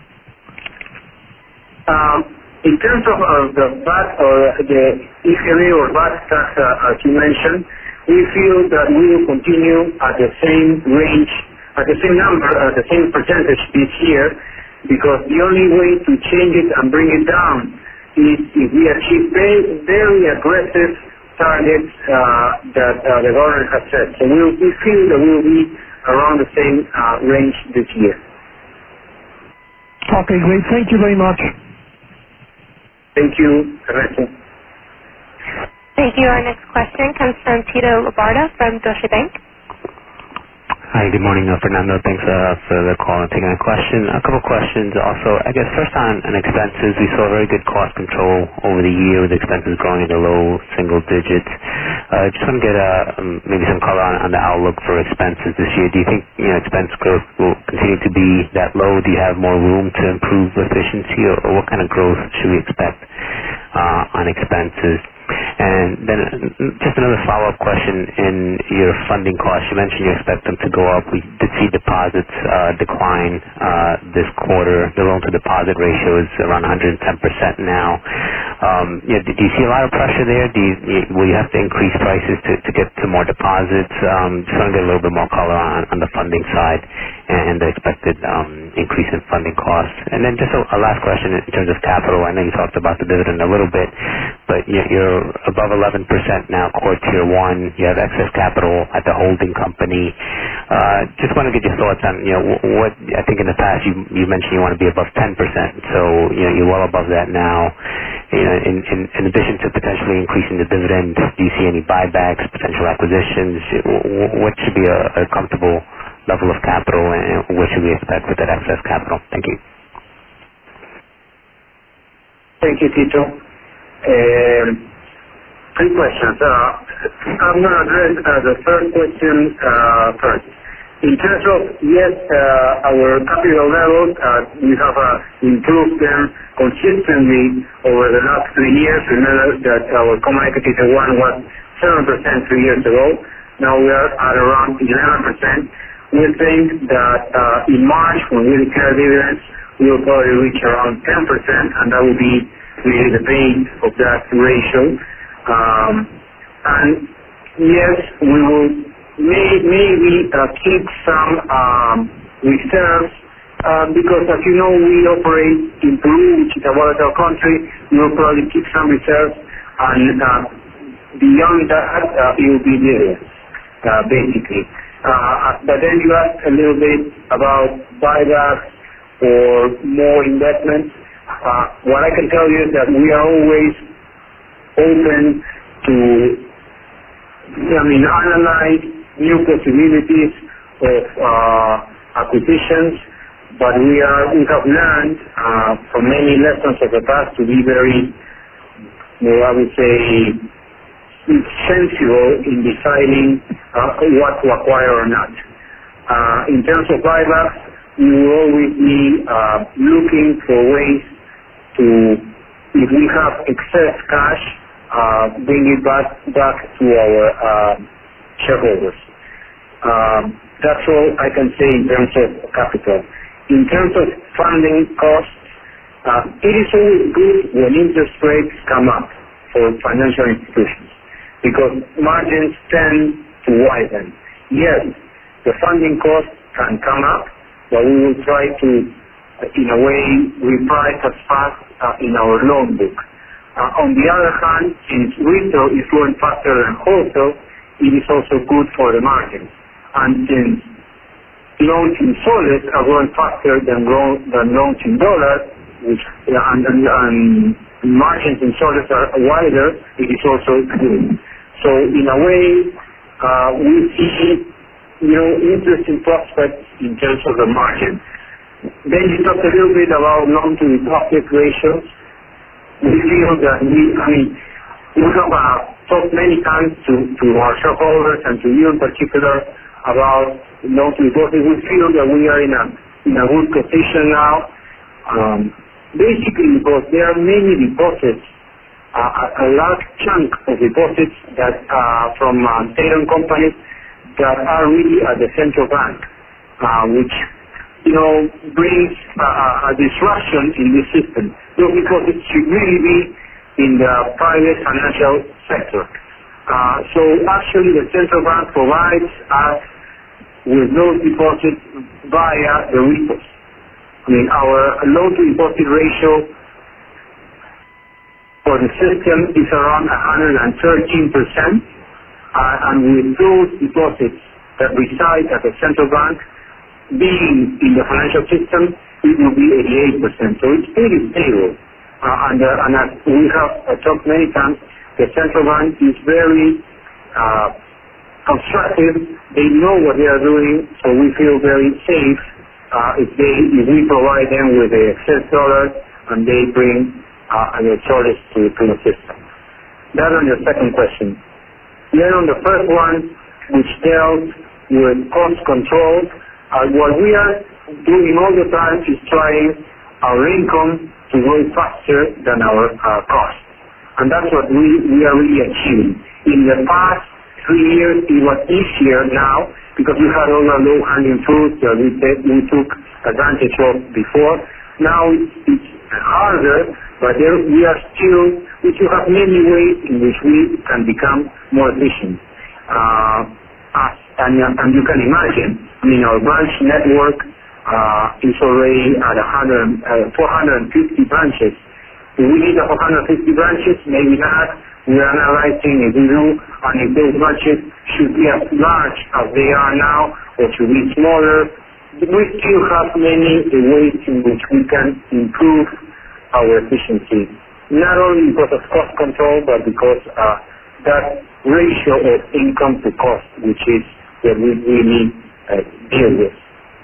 Um, in terms of uh, the V A T or the I G E or V A T tax, uh, as you mentioned, we feel that we will continue at the same range, at the same number, at the same percentage this year, because the only way to change it and bring it down is if we achieve very, very aggressive targets uh, that uh, the government has set. So we, we feel that we will be around the same uh, range this year. Okay, great. Thank you very much. Thank you, Ernesto. Thank you. Our next question comes from Tito Labarta from Deutsche Bank. Hi, good morning, uh, Fernando. Thanks uh, for the call and taking the question. A couple questions also. I guess first on, on expenses, we saw very good cost control over the year with expenses growing in the low single digits. Uh, just want to get uh, um, maybe some color on, on the outlook for expenses this year. Do you think you know expense growth will continue to be that low? Do you have more room to improve efficiency, or, or what kind of growth should we expect uh, on expenses? And then just another follow-up question in your funding costs. You mentioned you expect them to go up. We did see deposits uh, decline uh, this quarter. The loan-to-deposit ratio is around one hundred ten percent now. Um, you know, do you see a lot of pressure there? Do you, will you have to increase prices to, to get to more deposits? Um, just want to get a little bit more color on, on the funding side and the expected um, increase in funding costs. And then just a, a last question in terms of capital. I know you talked about the dividend a little bit, but you're above eleven percent now, core tier one. You have excess capital at the holding company. Uh, just want to get your thoughts on, you know, what, I think in the past you, you mentioned you want to be above ten percent. So, you know, you're well above that now. You know, in, in, in addition to potentially increasing the dividend, do you see any buybacks, potential acquisitions? What should be a, a comfortable level of capital, and what should we expect with that excess capital? Thank you. Thank you, Tito. Um, three questions. Uh, I'm going to address uh, the third question uh, first. In terms of, yes, uh, our capital levels, uh, we have uh, improved them consistently over the last three years. Remember that our common equity tier one was seven percent three years ago. Now we are at around eleven percent. We think that uh, in March, when we declare dividends, we will probably reach around ten percent, and that will be really the base of that ratio. Um, and yes, we will may, maybe uh, keep some um, reserves uh, because, as you know, we operate in Peru, which is a volatile country. We will probably keep some reserves, and uh, beyond that, uh, it will be dividends, uh, basically. Uh, but then you asked a little bit about buybacks or more investments. Uh, what I can tell you is that we are always open to, I mean, analyze new possibilities of uh, acquisitions, but we are we have learned uh, from many lessons of the past to be very, well, I would say, sensible in deciding uh, what to acquire or not. Uh, in terms of buybacks, we will always be uh, looking for ways to, if we have excess cash, uh, bring it back back to our uh, shareholders. Um, that's all I can say in terms of capital. In terms of funding costs, uh, it is always good when interest rates come up for financial institutions, because margins tend to widen. Yes, the funding costs can come up, but we will try to, in a way, reprice as fast uh, in our loan book. Uh, on the other hand, since retail is growing faster than wholesale, it is also good for the margins. And since loans in soles are growing faster than, grow, than loans in dollars, which uh, and, and, and margins in soles are wider, it is also good. So in a way, uh, we see, you know, interesting prospects in terms of the margin. Then you talked a little bit about loan-to-deposit ratios. We feel that we, I mean, we have uh, talked many times to, to our shareholders and to you in particular about loan-to-deposit. We feel that we are in a, in a good position now, um, basically because there are many deposits, uh, a, a large chunk of deposits that uh, from uh, state-owned companies that are really at the central bank, uh, which, you know, brings uh, a disruption in this system. So because it should really be in the private financial sector. Uh, so actually the central bank provides us with those deposits via the repos. I mean, our loan-to-deposit ratio for the system is around one hundred thirteen percent, uh, and with those deposits that reside at the central bank being in the financial system, it will be eighty-eight percent. So it's pretty stable. Uh, and, uh, and as we have uh, talked many times, the central bank is very uh, constructive. They know what they are doing, so we feel very safe uh, if they if we provide them with the excess dollars and they bring uh, the charges to, to the system. That on your second question. Then on the first one, which dealt with cost control, uh, what we are doing all the time is trying our income to grow faster than our uh, costs. And that's what we, we are really achieving. In the past three years, it was easier now because we had all the low-hanging fruits that we, we took advantage of before. Now it's, it's harder, but there we are still, we still have many ways in which we can become more efficient. Uh, as, and, and you can imagine, I mean, our branch network uh, is already at one hundred, uh, four hundred fifty branches. Do we need four hundred fifty branches? Maybe not. We are analyzing if we do, and if those branches should be as large as they are now, or should be smaller. We still have many ways in which we can improve our efficiency, not only because of cost control, but because uh, that ratio of income to cost, which is what we really uh, deal with.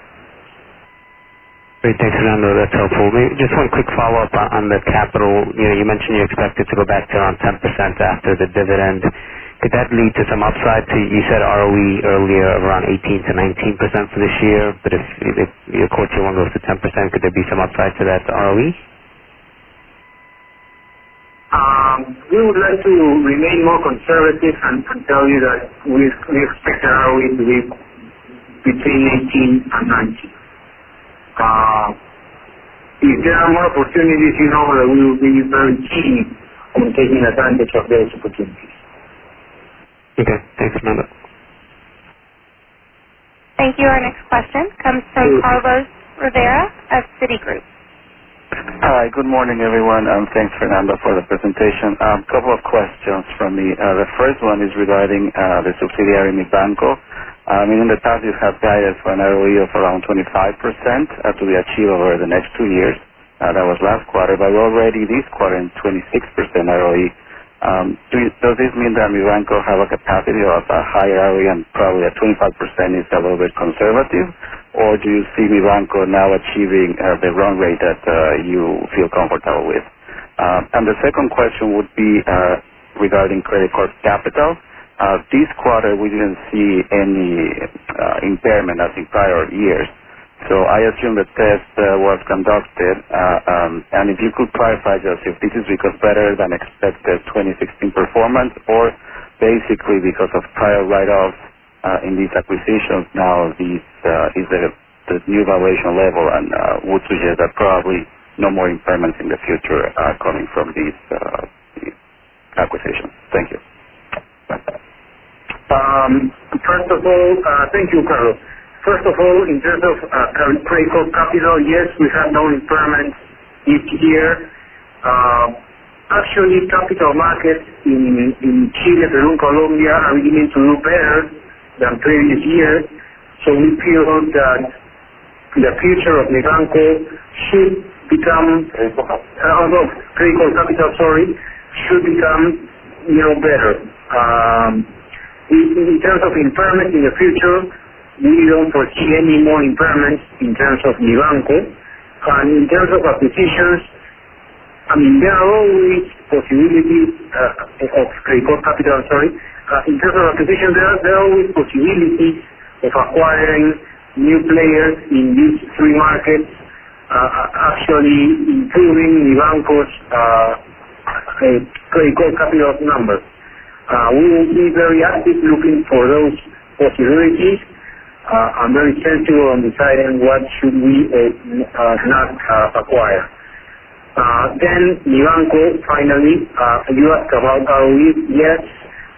Great, thanks, Fernando. That's helpful. Maybe just one quick follow-up on, on the capital. You know, you mentioned you expect it to go back to around ten percent after the dividend. Could that lead to some upside? To, you said R O E earlier of around eighteen to nineteen percent for this year, but if, if your core tier one goes to ten percent, could there be some upside to that R O E? Um, we would like to remain more conservative and, and tell you that we, we expect the R O E to be between eighteen and nineteen. Uh, if there are more opportunities, you know that we will be very keen on taking advantage of those opportunities. Okay, thanks, Fernando. Thank you. Our next question comes from Carlos Rivera of Citigroup. Hi, good morning, everyone, and thanks, Fernando, for the presentation. A um, couple of questions from me. Uh, the first one is regarding uh, the subsidiary Mibanco. I mean, in the past, you have guided for an R O E of around twenty-five percent uh, to be achieved over the next two years. Uh, that was last quarter, but already this quarter in twenty-six percent R O E. Um, do you, does this mean that Mibanco have a capacity of a higher R O E and probably at twenty-five percent is a little bit conservative? Or do you see Mibanco now achieving uh, the run rate that uh, you feel comfortable with? Uh, and the second question would be uh, regarding Credicorp Capital. Uh, this quarter, we didn't see any uh, impairment as in prior years. So I assume the test uh, was conducted. Uh, um, and if you could clarify just if this is because better than expected twenty sixteen performance, or basically because of prior write-offs uh, in these acquisitions, now these uh, is the, the new valuation level, and uh, would suggest that probably no more impairments in the future are coming from these uh, acquisitions. Thank you. Um, first of all, uh, thank you, Carlos. First of all, in terms of uh, Credicorp Capital, yes, we have no impairments this year. Uh, actually, capital markets in, in Chile, Peru, and Colombia are beginning to do better than previous years. So we feel that the future of Mibanco should become, uh, although Credicorp Capital, sorry, should become, you know, better. Um, In, in terms of impairment in the future, we don't foresee any more impairments in terms of Mibanco. And in terms of acquisitions, I mean, there are always possibilities uh, of Credicorp Capital, sorry. Uh, in terms of acquisitions, there are, there are always possibilities of acquiring new players in these three markets, uh, actually improving Mibanco's uh, Credicorp Capital numbers. Uh, we will be very active looking for those possibilities. Uh, I'm very sensible on deciding what should we uh, uh, not uh, acquire. Uh, then Mibanco, finally, uh, you asked about R O E. Yes,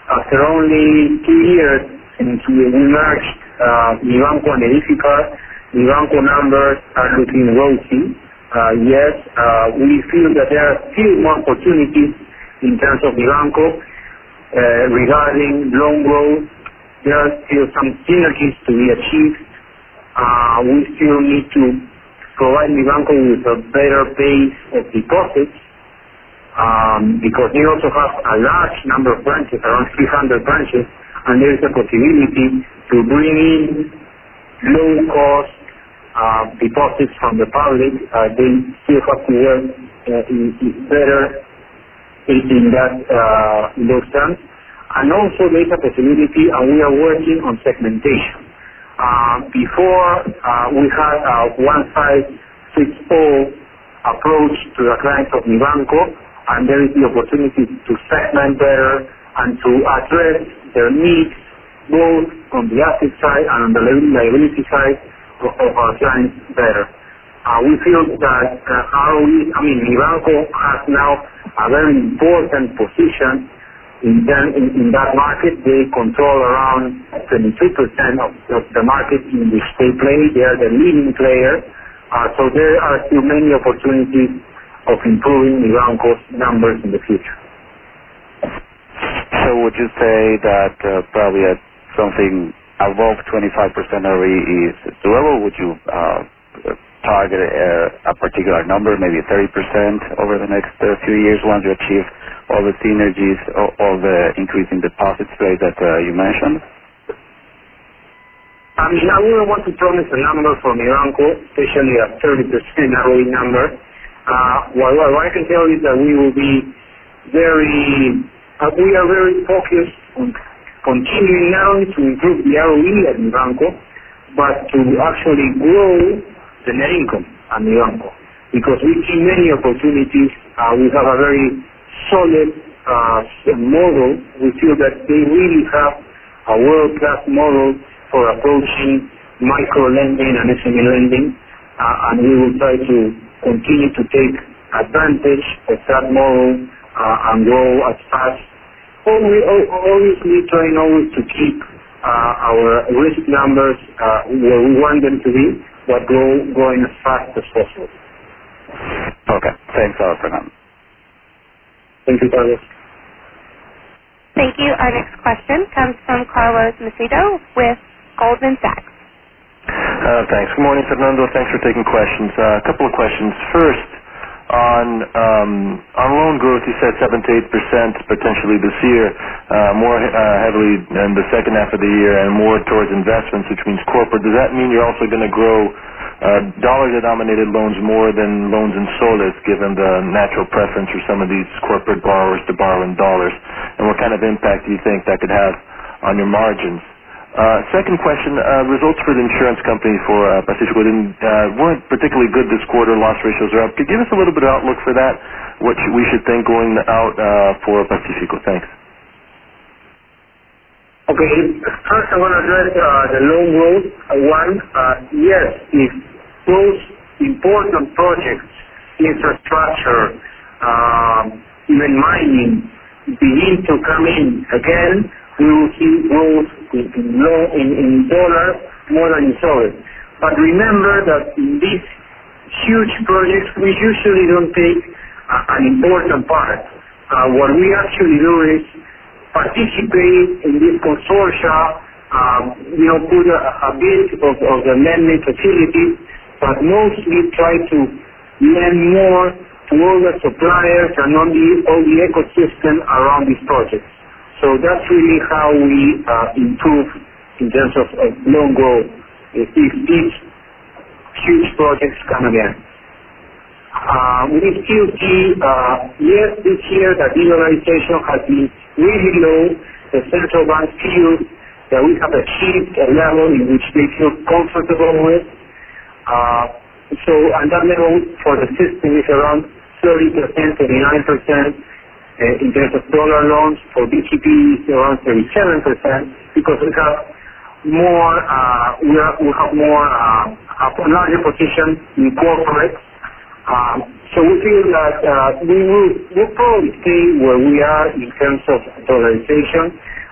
after only two years since we merged uh, Mibanco and Edificar, Mibanco numbers are looking rosy. Uh, yes, uh, we feel that there are still more opportunities in terms of Mibanco uh, regarding loan growth. There are still some synergies to be achieved. Uh, we still need to provide Mibanco with a better base of deposits um, because they also have a large number of branches, around three hundred branches, and there is a possibility to bring in low-cost uh, deposits from the public. Uh, they still have to work uh, in, in better in, in that uh, in those terms, and also there is a possibility, and we are working on segmentation. Uh, before uh, we had a one-size-fits-all approach to the clients of Mibanco, and there is the opportunity to segment better and to address their needs both on the asset side and on the liability side of, of our clients better. Uh, we feel that uh, R O E, I mean, Mibanco has now a very important position In, them, in, in that market. They control around twenty-two percent of, of the market in which they play. They are the leading player. Uh, so there are still many opportunities of improving Mibanco's numbers in the future. So would you say that uh, probably at something above twenty-five percent R O E is doable? Would you uh, target a, a particular number, maybe thirty percent over the next uh, few years once you achieve all the synergies, all, all the increase in deposits rate that uh, you mentioned? I mean, I wouldn't want to promise a number for Mibanco, especially a thirty percent R O E number. Uh, what, what I can tell you is that we will be very, uh, we are very focused on continuing not only to improve the R O E at Mibanco, but to actually grow the net income at Mibanco. Because we see many opportunities. Uh, we have a very solid uh, model. We feel that they really have a world-class model for approaching micro-lending and S M E lending, uh, and we will try to continue to take advantage of that model uh, and grow as fast. Obviously, trying always to keep uh, our risk numbers uh, where we want them to be, but grow, growing as fast as possible. Okay. Thanks a lot, Fernando. Thank you, Carlos. Thank you. Our next question comes from Carlos Macedo with Goldman Sachs. Uh, thanks. Good morning, Fernando. Thanks for taking questions. Uh, a couple of questions. First, on um, on loan growth, you said seven to eight percent potentially this year, uh, more uh, heavily in the second half of the year, and more towards investments, which means corporate. Does that mean you're also going to grow uh, dollar-denominated loans more than loans in soles, given the natural preference for some of these corporate borrowers to borrow in dollars? And what kind of impact do you think that could have on your margins? Uh, second question, uh, results for the insurance company for uh, Pacifico didn't, uh, weren't particularly good this quarter. Loss ratios are up. Could you give us a little bit of outlook for that, what we should think going out uh, for Pacifico? Thanks. Okay, first I want to address uh, the loan growth. Uh, one, uh, yes, if those important projects, infrastructure, uh, even mining, begin to come in again, we will see growth in, in, low, in, in dollars more than in soles. But remember that in these huge projects, we usually don't take uh, an important part. Uh, what we actually do is participate in this consortia, um, you know, put a, a bit of, of the lending facilities, but mostly try to lend more to all the suppliers and on the, all the ecosystem around these projects. So that's really how we uh, improve in terms of, of loan growth if these huge projects come again. Uh, we still see, uh, yes, this year the dollarization has been really low. The central bank feels that we have achieved a level in which they feel comfortable with. Uh, so, and that level for the system is around thirty percent, thirty-nine percent. Uh, in terms of dollar loans, for B C P is around thirty-seven percent, because we have more, uh, we, are, we have more, uh, a larger position in corporate. Um, so we feel that uh, we will we'll probably stay where we are in terms of dollarization.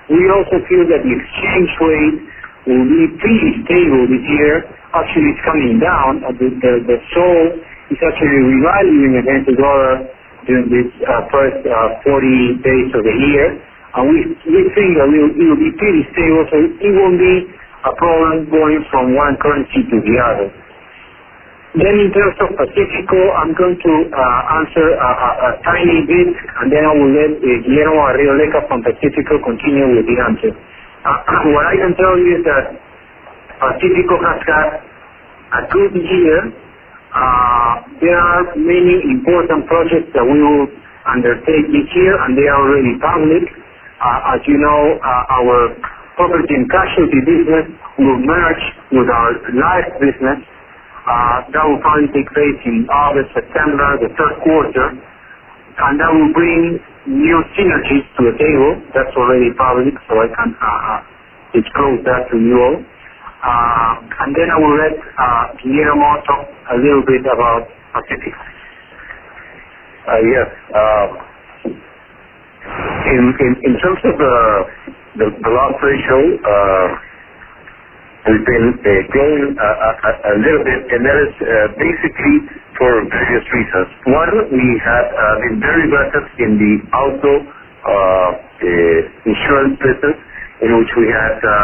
we also feel that the exchange rate will be pretty stable this year. Actually, it's coming down. Uh, the, the, the sol is actually revaluing against the dollar during this uh, first uh, forty days of the year. And we, we think that it will, it will be pretty stable, so it won't be a problem going from one currency to the other. Then in terms of Pacifico, I'm going to uh, answer a, a, a tiny bit, and then I will let uh, Guillermo Arrioleca from Pacifico continue with the answer. Uh, what I can tell you is that Pacifico has had a good year. Uh, there are many important projects that we will undertake this year, and they are already public. Uh, as you know, uh, our property and casualty business will merge with our life business. Uh, that will probably take place in August, September, the third quarter, and that will bring new synergies to the table. That's already public, so I can uh, disclose that to you all. Uh, and then I will let uh, Guillermo talk a little bit about Pacific. Uh, yes. Um, in, in in terms of the the, the loss ratio, uh, we've been uh, growing uh, a, a little bit, and that is uh, basically for various reasons. One, we have uh, been very aggressive in the auto uh, uh, insurance business, in which we had uh,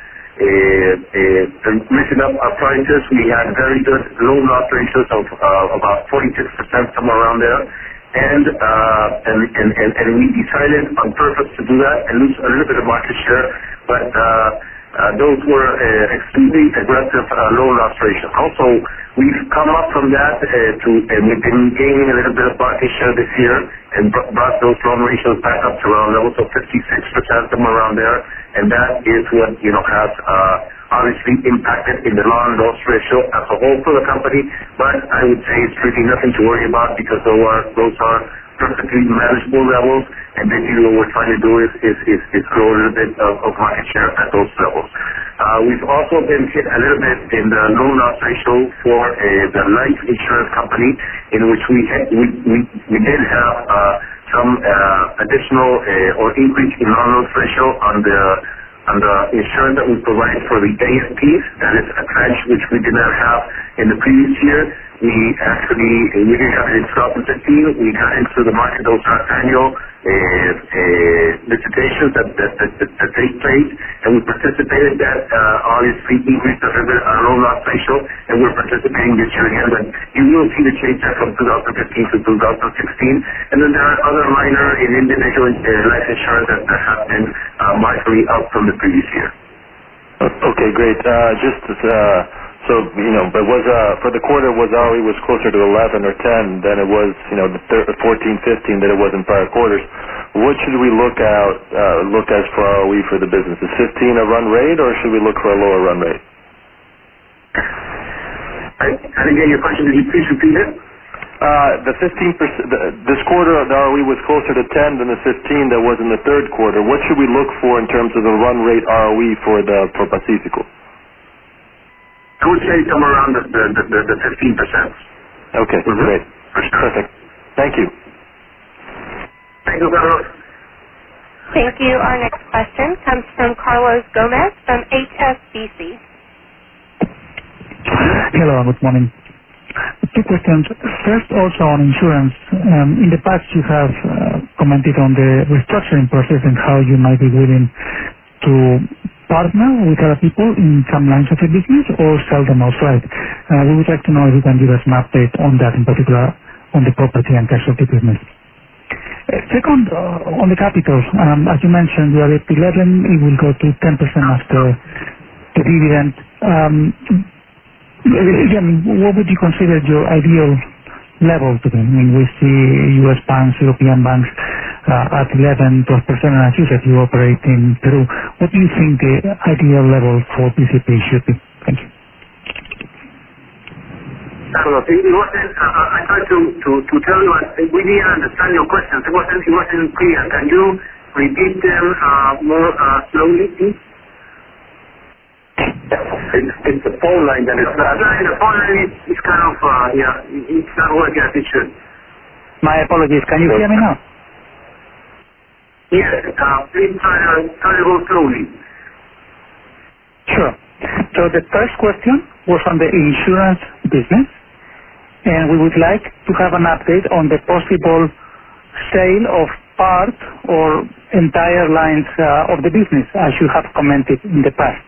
uh, uh, risen up our prices. We had very good low loss ratios of uh, about forty-six percent, somewhere around there. And, uh, and, and, and, and we decided on purpose to do that and lose a little bit of market share, but uh, uh, those were uh, extremely aggressive uh, low loss ratios. Also, we've come up from that uh, to, and we've been gaining a little bit of market share this year and br- brought those loan ratios back up to around levels of fifty-six percent, somewhere around there, and that is what, you know, has uh, obviously impacted in the loan loss ratio as a whole for the company, but I would say it's really nothing to worry about because those are, those are perfectly manageable levels, and basically what we're trying to do is, is, is, is grow a little bit of, of market share at those levels. Uh, we've also been hit a little bit in the loan loss ratio for uh, the life insurance company, in which we had, we, we, we did have uh, some uh, additional uh, or increase in loan loss ratio on the on the insurance that we provide for the A S Ps. That is a tranche which we did not have in the previous year. We actually, we didn't have it in two thousand fifteen. We got into the market. Those are annual uh, uh, licitations that, that, that, that, that take place, and we participated. That uh, obviously increased a little bit our loan loss ratio, and we're participating this year again. But you will see the change there from two thousand fifteen to two thousand sixteen. And then there are other minor in individual uh, life insurance that, that have been uh, markedly up from the previous year. Okay, great. Uh, just uh, so you know, but was uh, for the quarter was R O E was closer to eleven or ten than it was, you know, the thir- fourteen, fifteen that it was in prior quarters. What should we look out uh, look as for R O E for the business? Is fifteen a run rate, or should we look for a lower run rate? And again, your question, did you please repeat it? Uh, the fifteen percent, this quarter, the R O E was closer to ten than the fifteen that was in the third quarter. What should we look for in terms of the run rate R O E for the for Pacifico? I would say somewhere around the the, the, the fifteen percent. Okay, mm-hmm. Great. Perfect. Thank you. Thank you, Carlos. Thank you. Our next question comes from Carlos Gomez from H S B C. Hello, good morning. Two questions. First, also on insurance. Um, in the past, you have uh, commented on the restructuring process and how you might be willing to partner with other people in some lines of the business or sell them outright. Uh, we would like to know if you can give us an update on that, in particular on the property and casualty business. Uh, second, uh, on the capital, um, as you mentioned, you are at eleven, it will go to ten percent after the dividend. Um, Again, what would you consider your ideal level to be? I mean, we see U S banks, European banks uh, at eleven, twelve percent, and as you said, you operate in Peru. What do you think the ideal level for P C P should be? Thank you. Carlos, it wasn't, uh, I tried to, to, to tell you, uh, we didn't understand your questions. It wasn't, it wasn't clear. Can you repeat them uh, more uh, slowly, please? It's, it's the phone line that is not. The phone line is, is kind of, uh, yeah, it's not working as it should. My apologies. Can you hear me now? Yes, uh, please try to, try to go slowly. Sure. So the first question was on the insurance business, and we would like to have an update on the possible sale of part or entire lines uh, of the business, as you have commented in the past.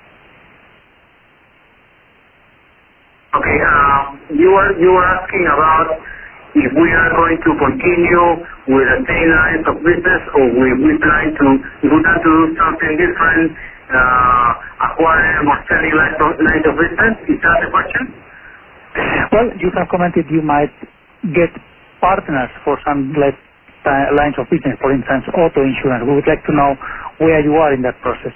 Okay, uh, you are you are asking about if we are going to continue with the same lines of business, or we we plan to if we plan to do something different, uh, acquiring or selling lines of, lines of business. Is that the question? Well, you have commented you might get partners for some like, uh, lines of business, for instance, auto insurance. We would like to know where you are in that process.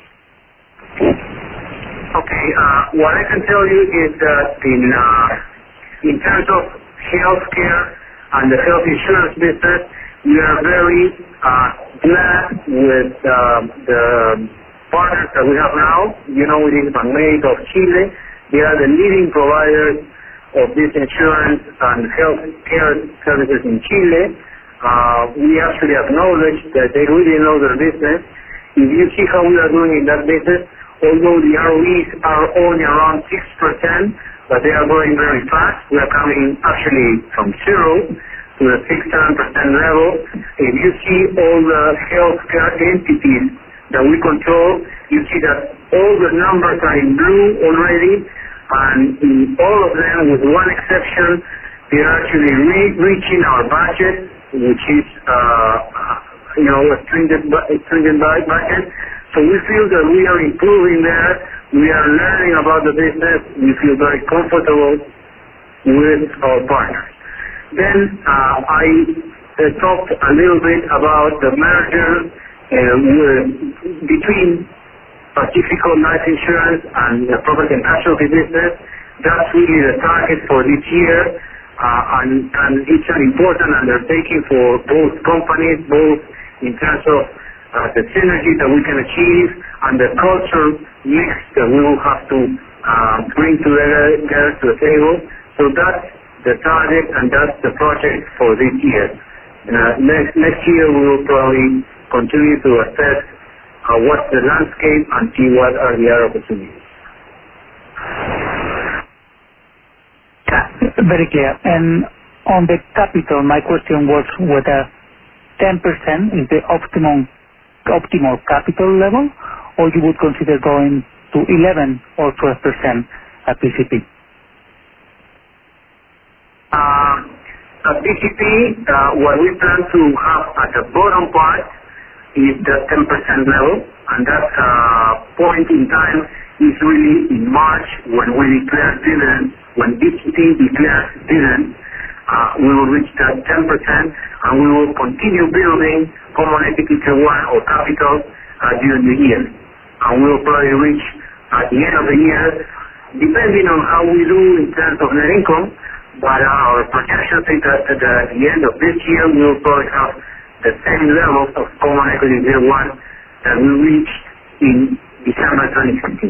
Okay, uh, what I can tell you is that in uh, in terms of healthcare and the health insurance business, we are very uh, glad with uh, the partners that we have now. You know, it is Banmate of Chile. They are the leading providers of this insurance and health care services in Chile. Uh, we actually acknowledge that they really know their business. If you see how we are doing in that business, although the R O Es are only around six percent, but they are growing very fast. We are coming actually from zero to the six to seven percent level. If you see all the healthcare entities that we control, you see that all the numbers are in blue already, and in all of them, with one exception, they are actually re- reaching our budget, which is, uh, you know, a stringent, bu- a stringent budget. So we feel that we are improving there. We are learning about the business. We feel very comfortable with our partners. Then uh, I uh, talked a little bit about the merger uh, with, between Pacifico Life Insurance and the property and casualty business. That's really the target for this year, uh, and, and it's an important undertaking for both companies, both in terms of uh, the synergy that we can achieve and the culture mix that we will have to uh, bring together, together to the table. So that's the target and that's the project for this year. Uh, next, next year we will probably continue to assess uh, what's the landscape and see what are the other opportunities. Very clear. And on the capital, my question was whether ten percent is the optimum optimal capital level, or you would consider going to eleven or twelve percent at P C P? Uh, at P C P, uh, what we plan to have at the bottom part is the ten percent level, and that uh, point in time is really in March when we declare dividends. When P C P declares dividends, uh, we will reach that ten percent, and we will continue building common equity tier one or capital uh, during the year. And we will probably reach at the end of the year, depending on how we do in terms of net income, but our projections is that at the end of this year we will probably have the same levels of common equity tier one that we reached in December twenty fifteen.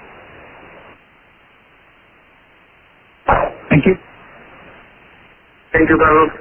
Thank you. Thank you, Carlos.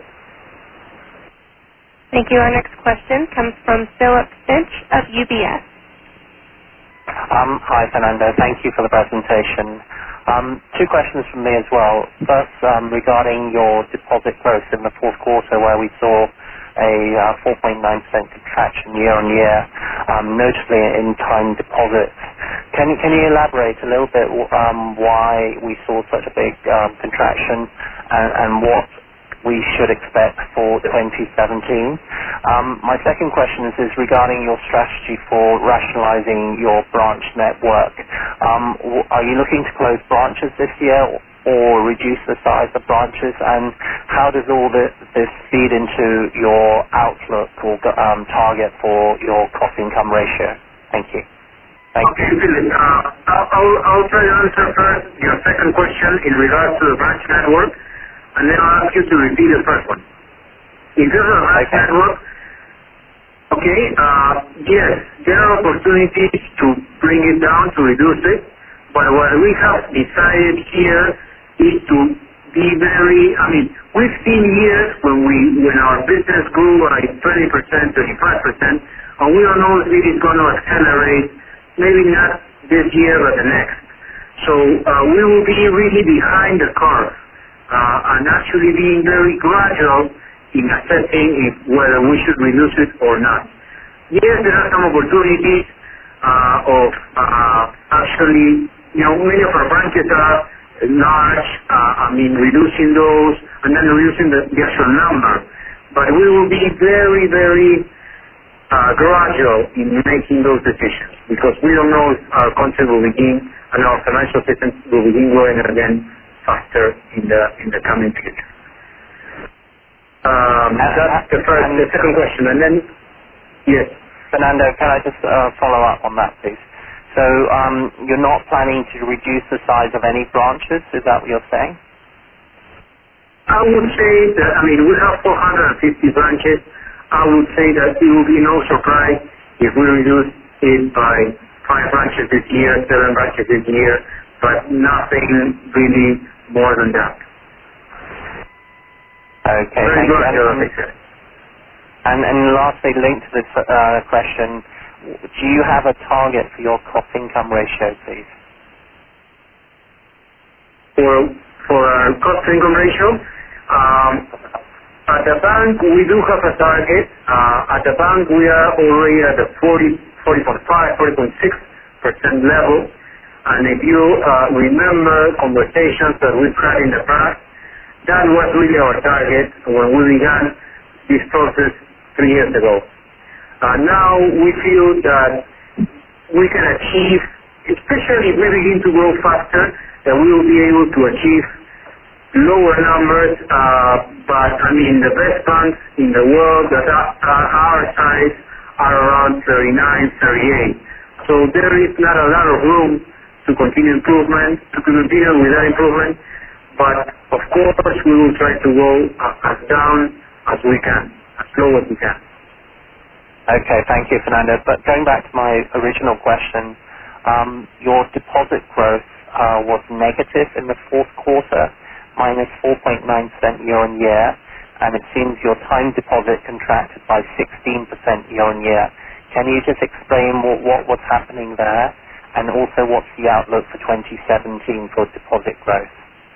Thank you. Our next question comes from Philip Finch of U B S. Um, hi, Fernando. Thank you for the presentation. Um, two questions from me as well. First, um, regarding your deposit growth in the fourth quarter, where we saw a uh, four point nine percent contraction year on year, um, notably in time deposits. Can you, can you elaborate a little bit um, why we saw such a big um, contraction and, and what we should expect for twenty seventeen? Um, my second question is, is regarding your strategy for rationalizing your branch network. Um, w- are you looking to close branches this year or reduce the size of branches, and how does all this, this feed into your outlook or um, target for your cost-income ratio? Thank you. Thank okay, Philip. Uh, I'll, I'll, I'll try to answer first your second question in regards to the branch network, and then I'll ask you to repeat the first one. In terms of the branch okay. network, okay, uh, yes, there are opportunities to bring it down, to reduce it, but what we have decided here is to be very, I mean, we've seen years when we, when our business grew by twenty percent, twenty-five percent, and we don't know if it is going to accelerate, maybe not this year, but the next. So uh, we will be really behind the curve uh, and actually being very gradual in assessing if, whether we should reduce it or not. Yes, there are some opportunities uh, of uh, actually, you know, many of our branches are large, uh, I mean, reducing those and then reducing the, the actual number. But we will be very, very uh, gradual in making those decisions because we don't know if our country will begin and our financial systems will begin growing again faster in the in the coming future. Um, that's the first, the second question, and then yes, Fernando, can I just uh, follow up on that, please? So um, you're not planning to reduce the size of any branches? Is that what you're saying? I would say that, I mean, we have four hundred fifty branches. I would say that it will be no surprise if we reduce it by five branches this year, seven branches this year, but nothing really more than that. Okay, Very thank you. gradual, And, I said. and, and lastly, linked to this uh, question, do you have a target for your cost-income ratio, please? For for our cost-income ratio, um, at the bank we do have a target. Uh, at the bank we are already at the forty, forty point five, forty point six percent level. And if you uh, remember conversations that we've had in the past, that was really our target when we began this process three years ago. Uh, now we feel that we can achieve, especially if we begin to grow faster, that we will be able to achieve lower numbers, uh, but I mean the best banks in the world that are, are our size are around thirty-nine, thirty-eight. So there is not a lot of room to continue improvement, to continue with that improvement, but of course we will try to go as down as we can, as low as we can. Okay, thank you, Fernando. But going back to my original question, um, your deposit growth uh, was negative in the fourth quarter, minus four point nine percent year-on-year, and it seems your time deposit contracted by sixteen percent year-on-year. Can you just explain what, what what's happening there, and also what's the outlook for twenty seventeen for deposit growth?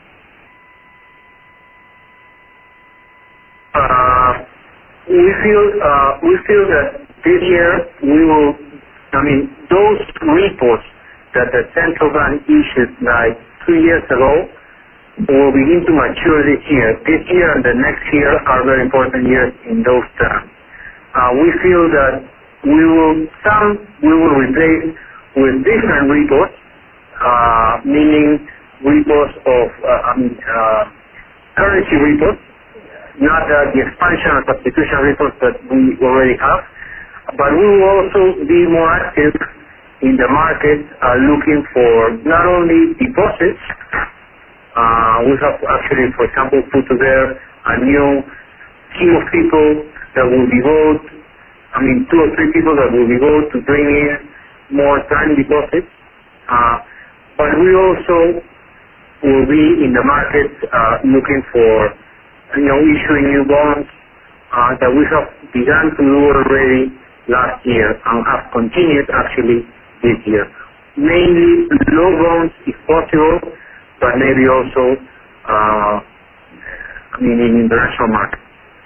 Uh, we feel uh, we feel that this year we will. I mean, those repos that the central bank issued like two years ago will begin to mature this year. This year and the next year are very important years in those terms. Uh, we feel that we will some we will replace with different repos, uh, meaning repos of uh, I mean uh, currency repos, not uh, the expansion or substitution repos that we already have, but we will also be more active in the market, uh, looking for not only deposits. Uh, we have actually, for example, put together a new team of people that will devote, I mean, two or three people that will devote to bring in more time deposits. Uh, but we also will be in the market uh, looking for, you know, issuing new bonds uh, that we have begun to do already last year and have continued actually this year. Mainly low bonds if possible, but maybe also, uh, I mean, in international market.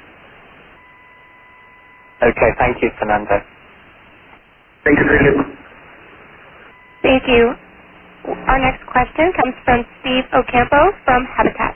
Okay, thank you, Fernando. Thank you very much. Thank you. Our next question comes from Steve Ocampo from Habitat.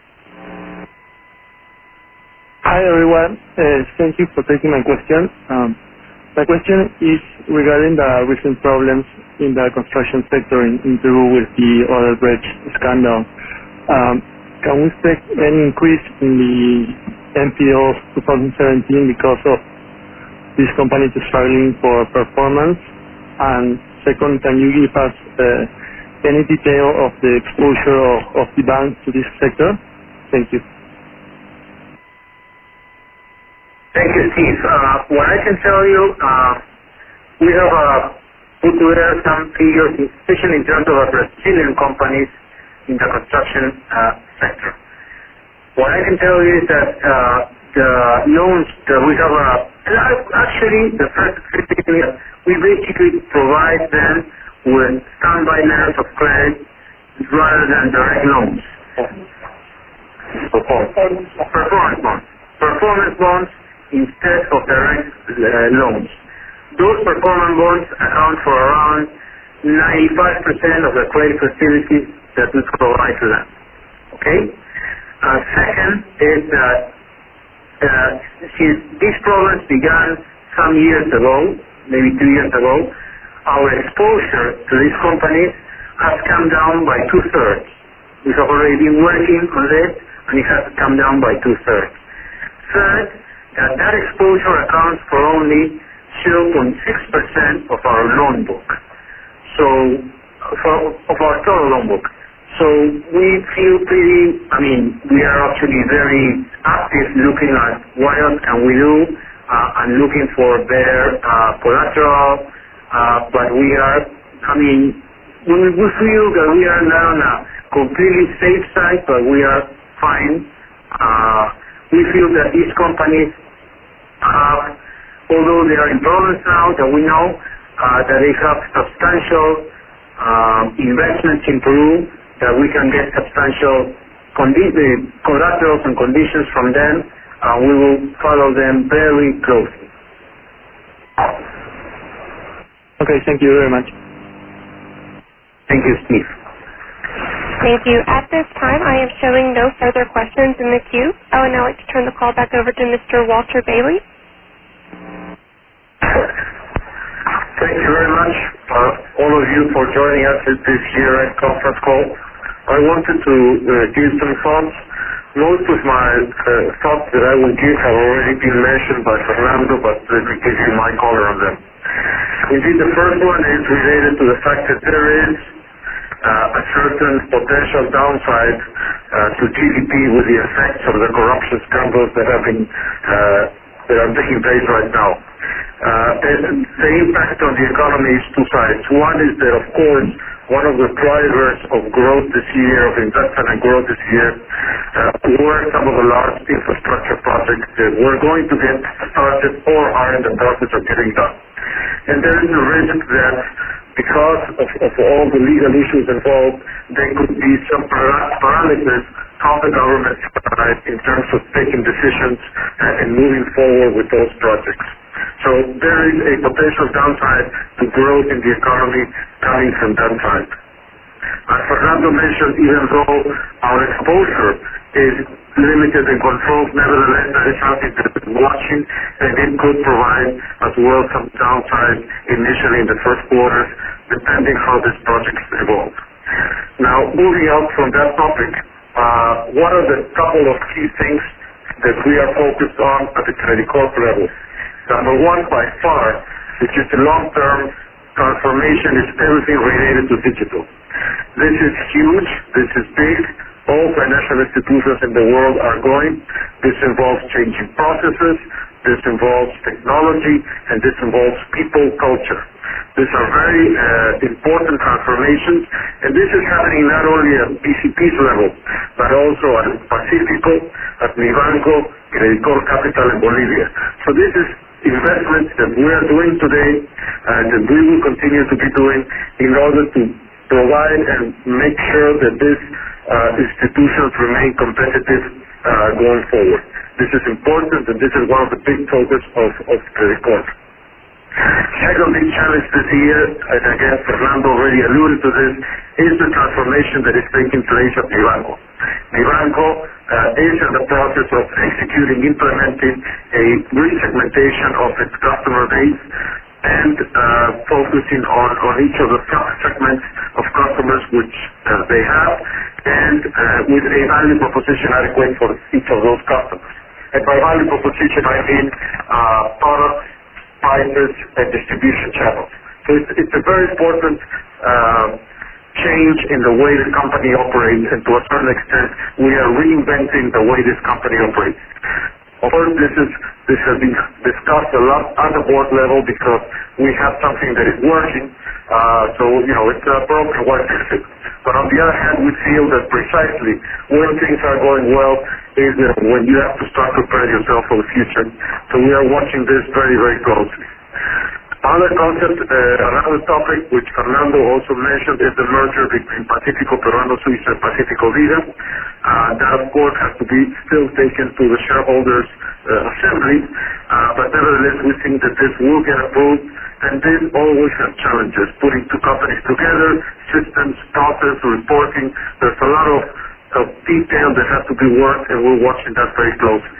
Hi, everyone. Uh, thank you for taking my question. Um, my question is regarding the recent problems in the construction sector in, in Peru with the oil bridge scandal. Um, can we expect any increase in the N P L of twenty seventeen because of this company struggling for performance? And second, can you give us uh, any detail of the exposure of, of the bank to this sector? Thank you. Thank you, Steve. Uh, what I can tell you, uh, we have uh, put together some figures, especially in terms of our Brazilian companies in the construction uh, sector. What I can tell you is that uh, the loans that we have, uh, actually, the first thing is we basically provide them with standby letters of credit rather than direct loans. Performance. Performance bonds. Performance bonds instead of direct uh, loans. Those performance bonds account for around ninety-five percent of the credit facilities that we provide to them. Okay? Uh, second is that uh, since these problems began some years ago, maybe two years ago, our exposure to these companies has come down by two-thirds. We have already been working on this, and it has come down by two-thirds. Third, that that exposure accounts for only zero point six percent of our loan book. So, for, of our total loan book. So we feel pretty, I mean, we are actually very active looking at what else can we do uh, and looking for better uh, collateral, uh, but we are, I mean, we, we feel that we are not on a completely safe side, but we are fine. Uh, we feel that these companies have, although they are in problems now, that we know uh, that they have substantial um, investments in Peru, that we can get substantial condi- uh, collaterals and conditions from them. Uh, we will follow them very closely. Okay, thank you very much. Thank you, Steve. Thank you. At this time, I am showing no further questions in the queue. I would now like to turn the call back over to Mister Walter Bailey. Thank you very much, uh, all of you, for joining us at this year-end conference call. I wanted to uh, give some thoughts. Most of my uh, thoughts that I will give have already been mentioned by Fernando, but let me give you my color on them. Indeed, the first one is related to the fact that there is uh, a certain potential downside uh, to G D P with the effects of the corruption scandals that have been uh, that are taking place right now. Uh, and the impact on the economy is two sides. One is that, of course, one of the drivers of growth this year, of investment and growth this year, uh, were some of the large infrastructure projects that were going to get started or are in the process of getting done. And there is a risk that because of, of all the legal issues involved, there could be some paralysis on the government side in terms of taking decisions and moving forward with those projects. So there is a potential downside to growth in the economy coming from that side. As Fernando mentioned, even though our exposure is limited and controlled, nevertheless, that is something that we're watching, and it could provide as well some downside initially in the first quarters, depending how these projects evolve. Now, moving out from that topic, uh, what are the couple of key things that we are focused on at the Credicorp level? Number one, by far, which is the long-term transformation, is everything related to digital. This is huge. This is big. All financial institutions in the world are going. This involves changing processes. This involves technology, and this involves people culture. These are very uh, important transformations, and this is happening not only at B C P's level, but also at Pacifico, at Mibanco, Credicorp Capital in Bolivia. So this is investments that we are doing today and that we will continue to be doing in order to provide and make sure that these uh, institutions remain competitive uh, going forward. This is important, and this is one of the big focus of, of Credicorp. Second big challenge this year, and again Fernando already alluded to this, is the transformation that is taking place at Mibanco. Mibanco uh, is in the process of executing, implementing a resegmentation of its customer base and uh, focusing on, on each of the sub-segments of customers which uh, they have, and uh, with a value proposition adequate for each of those customers. And by value proposition, I mean uh, products, prices, and distribution channels. So it's, it's a very important uh, change in the way the company operates, and to a certain extent, we are reinventing the way this company operates. Of course, this is this has been discussed a lot at the board level because we have something that is working. Uh, so you know, it's a broken, why fix it? But on the other hand, we feel that precisely when things are going well is uh, when you have to start preparing yourself for the future. So we are watching this very, very closely. Another concept, uh, another topic which Fernando also mentioned is the merger between Pacífico Peruano Suiza and Pacífico Vida. Uh, that of course has to be still taken to the shareholders uh, assembly, uh, but nevertheless we think that this will get approved, and this always has challenges, putting two companies together, systems, process, reporting. There's a lot of, of detail that has to be worked, and we're watching that very closely.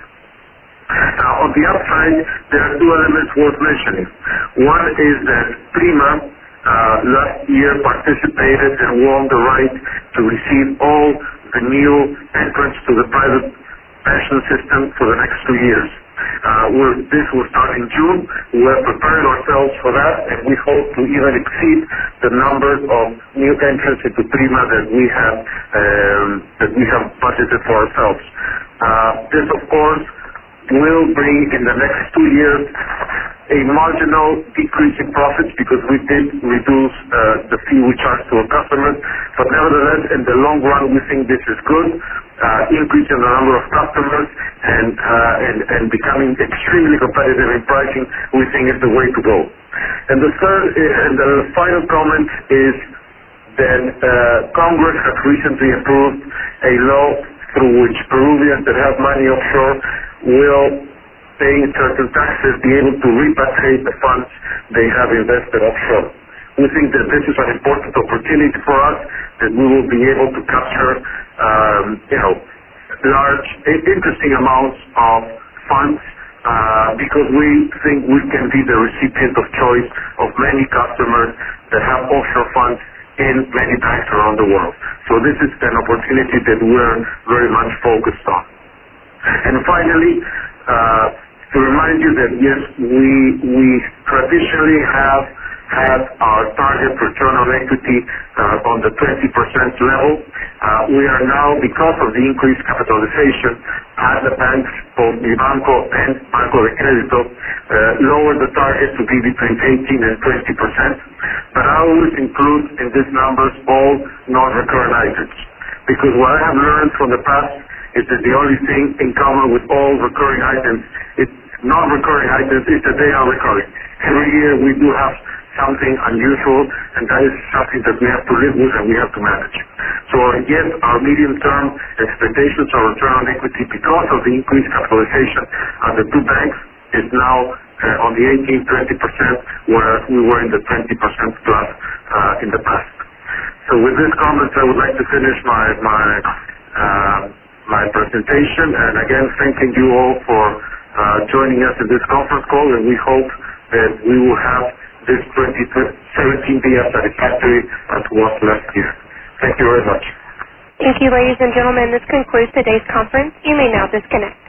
Now, on the upside, there are two elements worth mentioning. One is that Prima uh, last year participated and won the right to receive all the new entrants to the private pension system for the next two years. Uh, we're, this will start in June. We are preparing ourselves for that, and we hope to even exceed the numbers of new entrants into Prima that we have um, that we have budgeted for ourselves. Uh, this, of course, will bring in the next two years a marginal decrease in profits because we did reduce uh, the fee we charge to our customers. But nevertheless, in the long run, we think this is good. Uh, increasing the number of customers and, uh, and and becoming extremely competitive in pricing, we think is the way to go. And the third uh, and the final comment is that uh, Congress has recently approved a law through which Peruvians that have money offshore will, paying certain taxes, be able to repatriate the funds they have invested offshore. We think that this is an important opportunity for us, that we will be able to capture, um, you know, large, interesting amounts of funds uh, because we think we can be the recipient of choice of many customers that have offshore funds in many banks around the world. So this is an opportunity that we're very much focused on. And finally, uh, to remind you that yes, we we traditionally have had our target return on equity uh, on the twenty percent level. Uh, we are now, because of the increased capitalization at the banks, both Mibanco and Banco de Crédito, uh, lowered the target to be between eighteen and twenty percent. But I always include in these numbers all non-recurrent items, because what I have learned from the past is that the only thing in common with all recurring items, it's non-recurring items, is that they are recurring. Every year we do have something unusual, and that is something that we have to live with and we have to manage. So yes, our medium-term expectations of return on equity because of the increased capitalization of the two banks is now uh, on the eighteen to twenty percent, whereas we were in the twenty percent plus uh, in the past. So with these comments, I would like to finish my my uh, my presentation, and again thanking you all for uh, joining us in this conference call, and we hope that we will have this twenty seventeen be as satisfactory as it was last year. Thank you very much. Thank you, ladies and gentlemen. This concludes today's conference. You may now disconnect.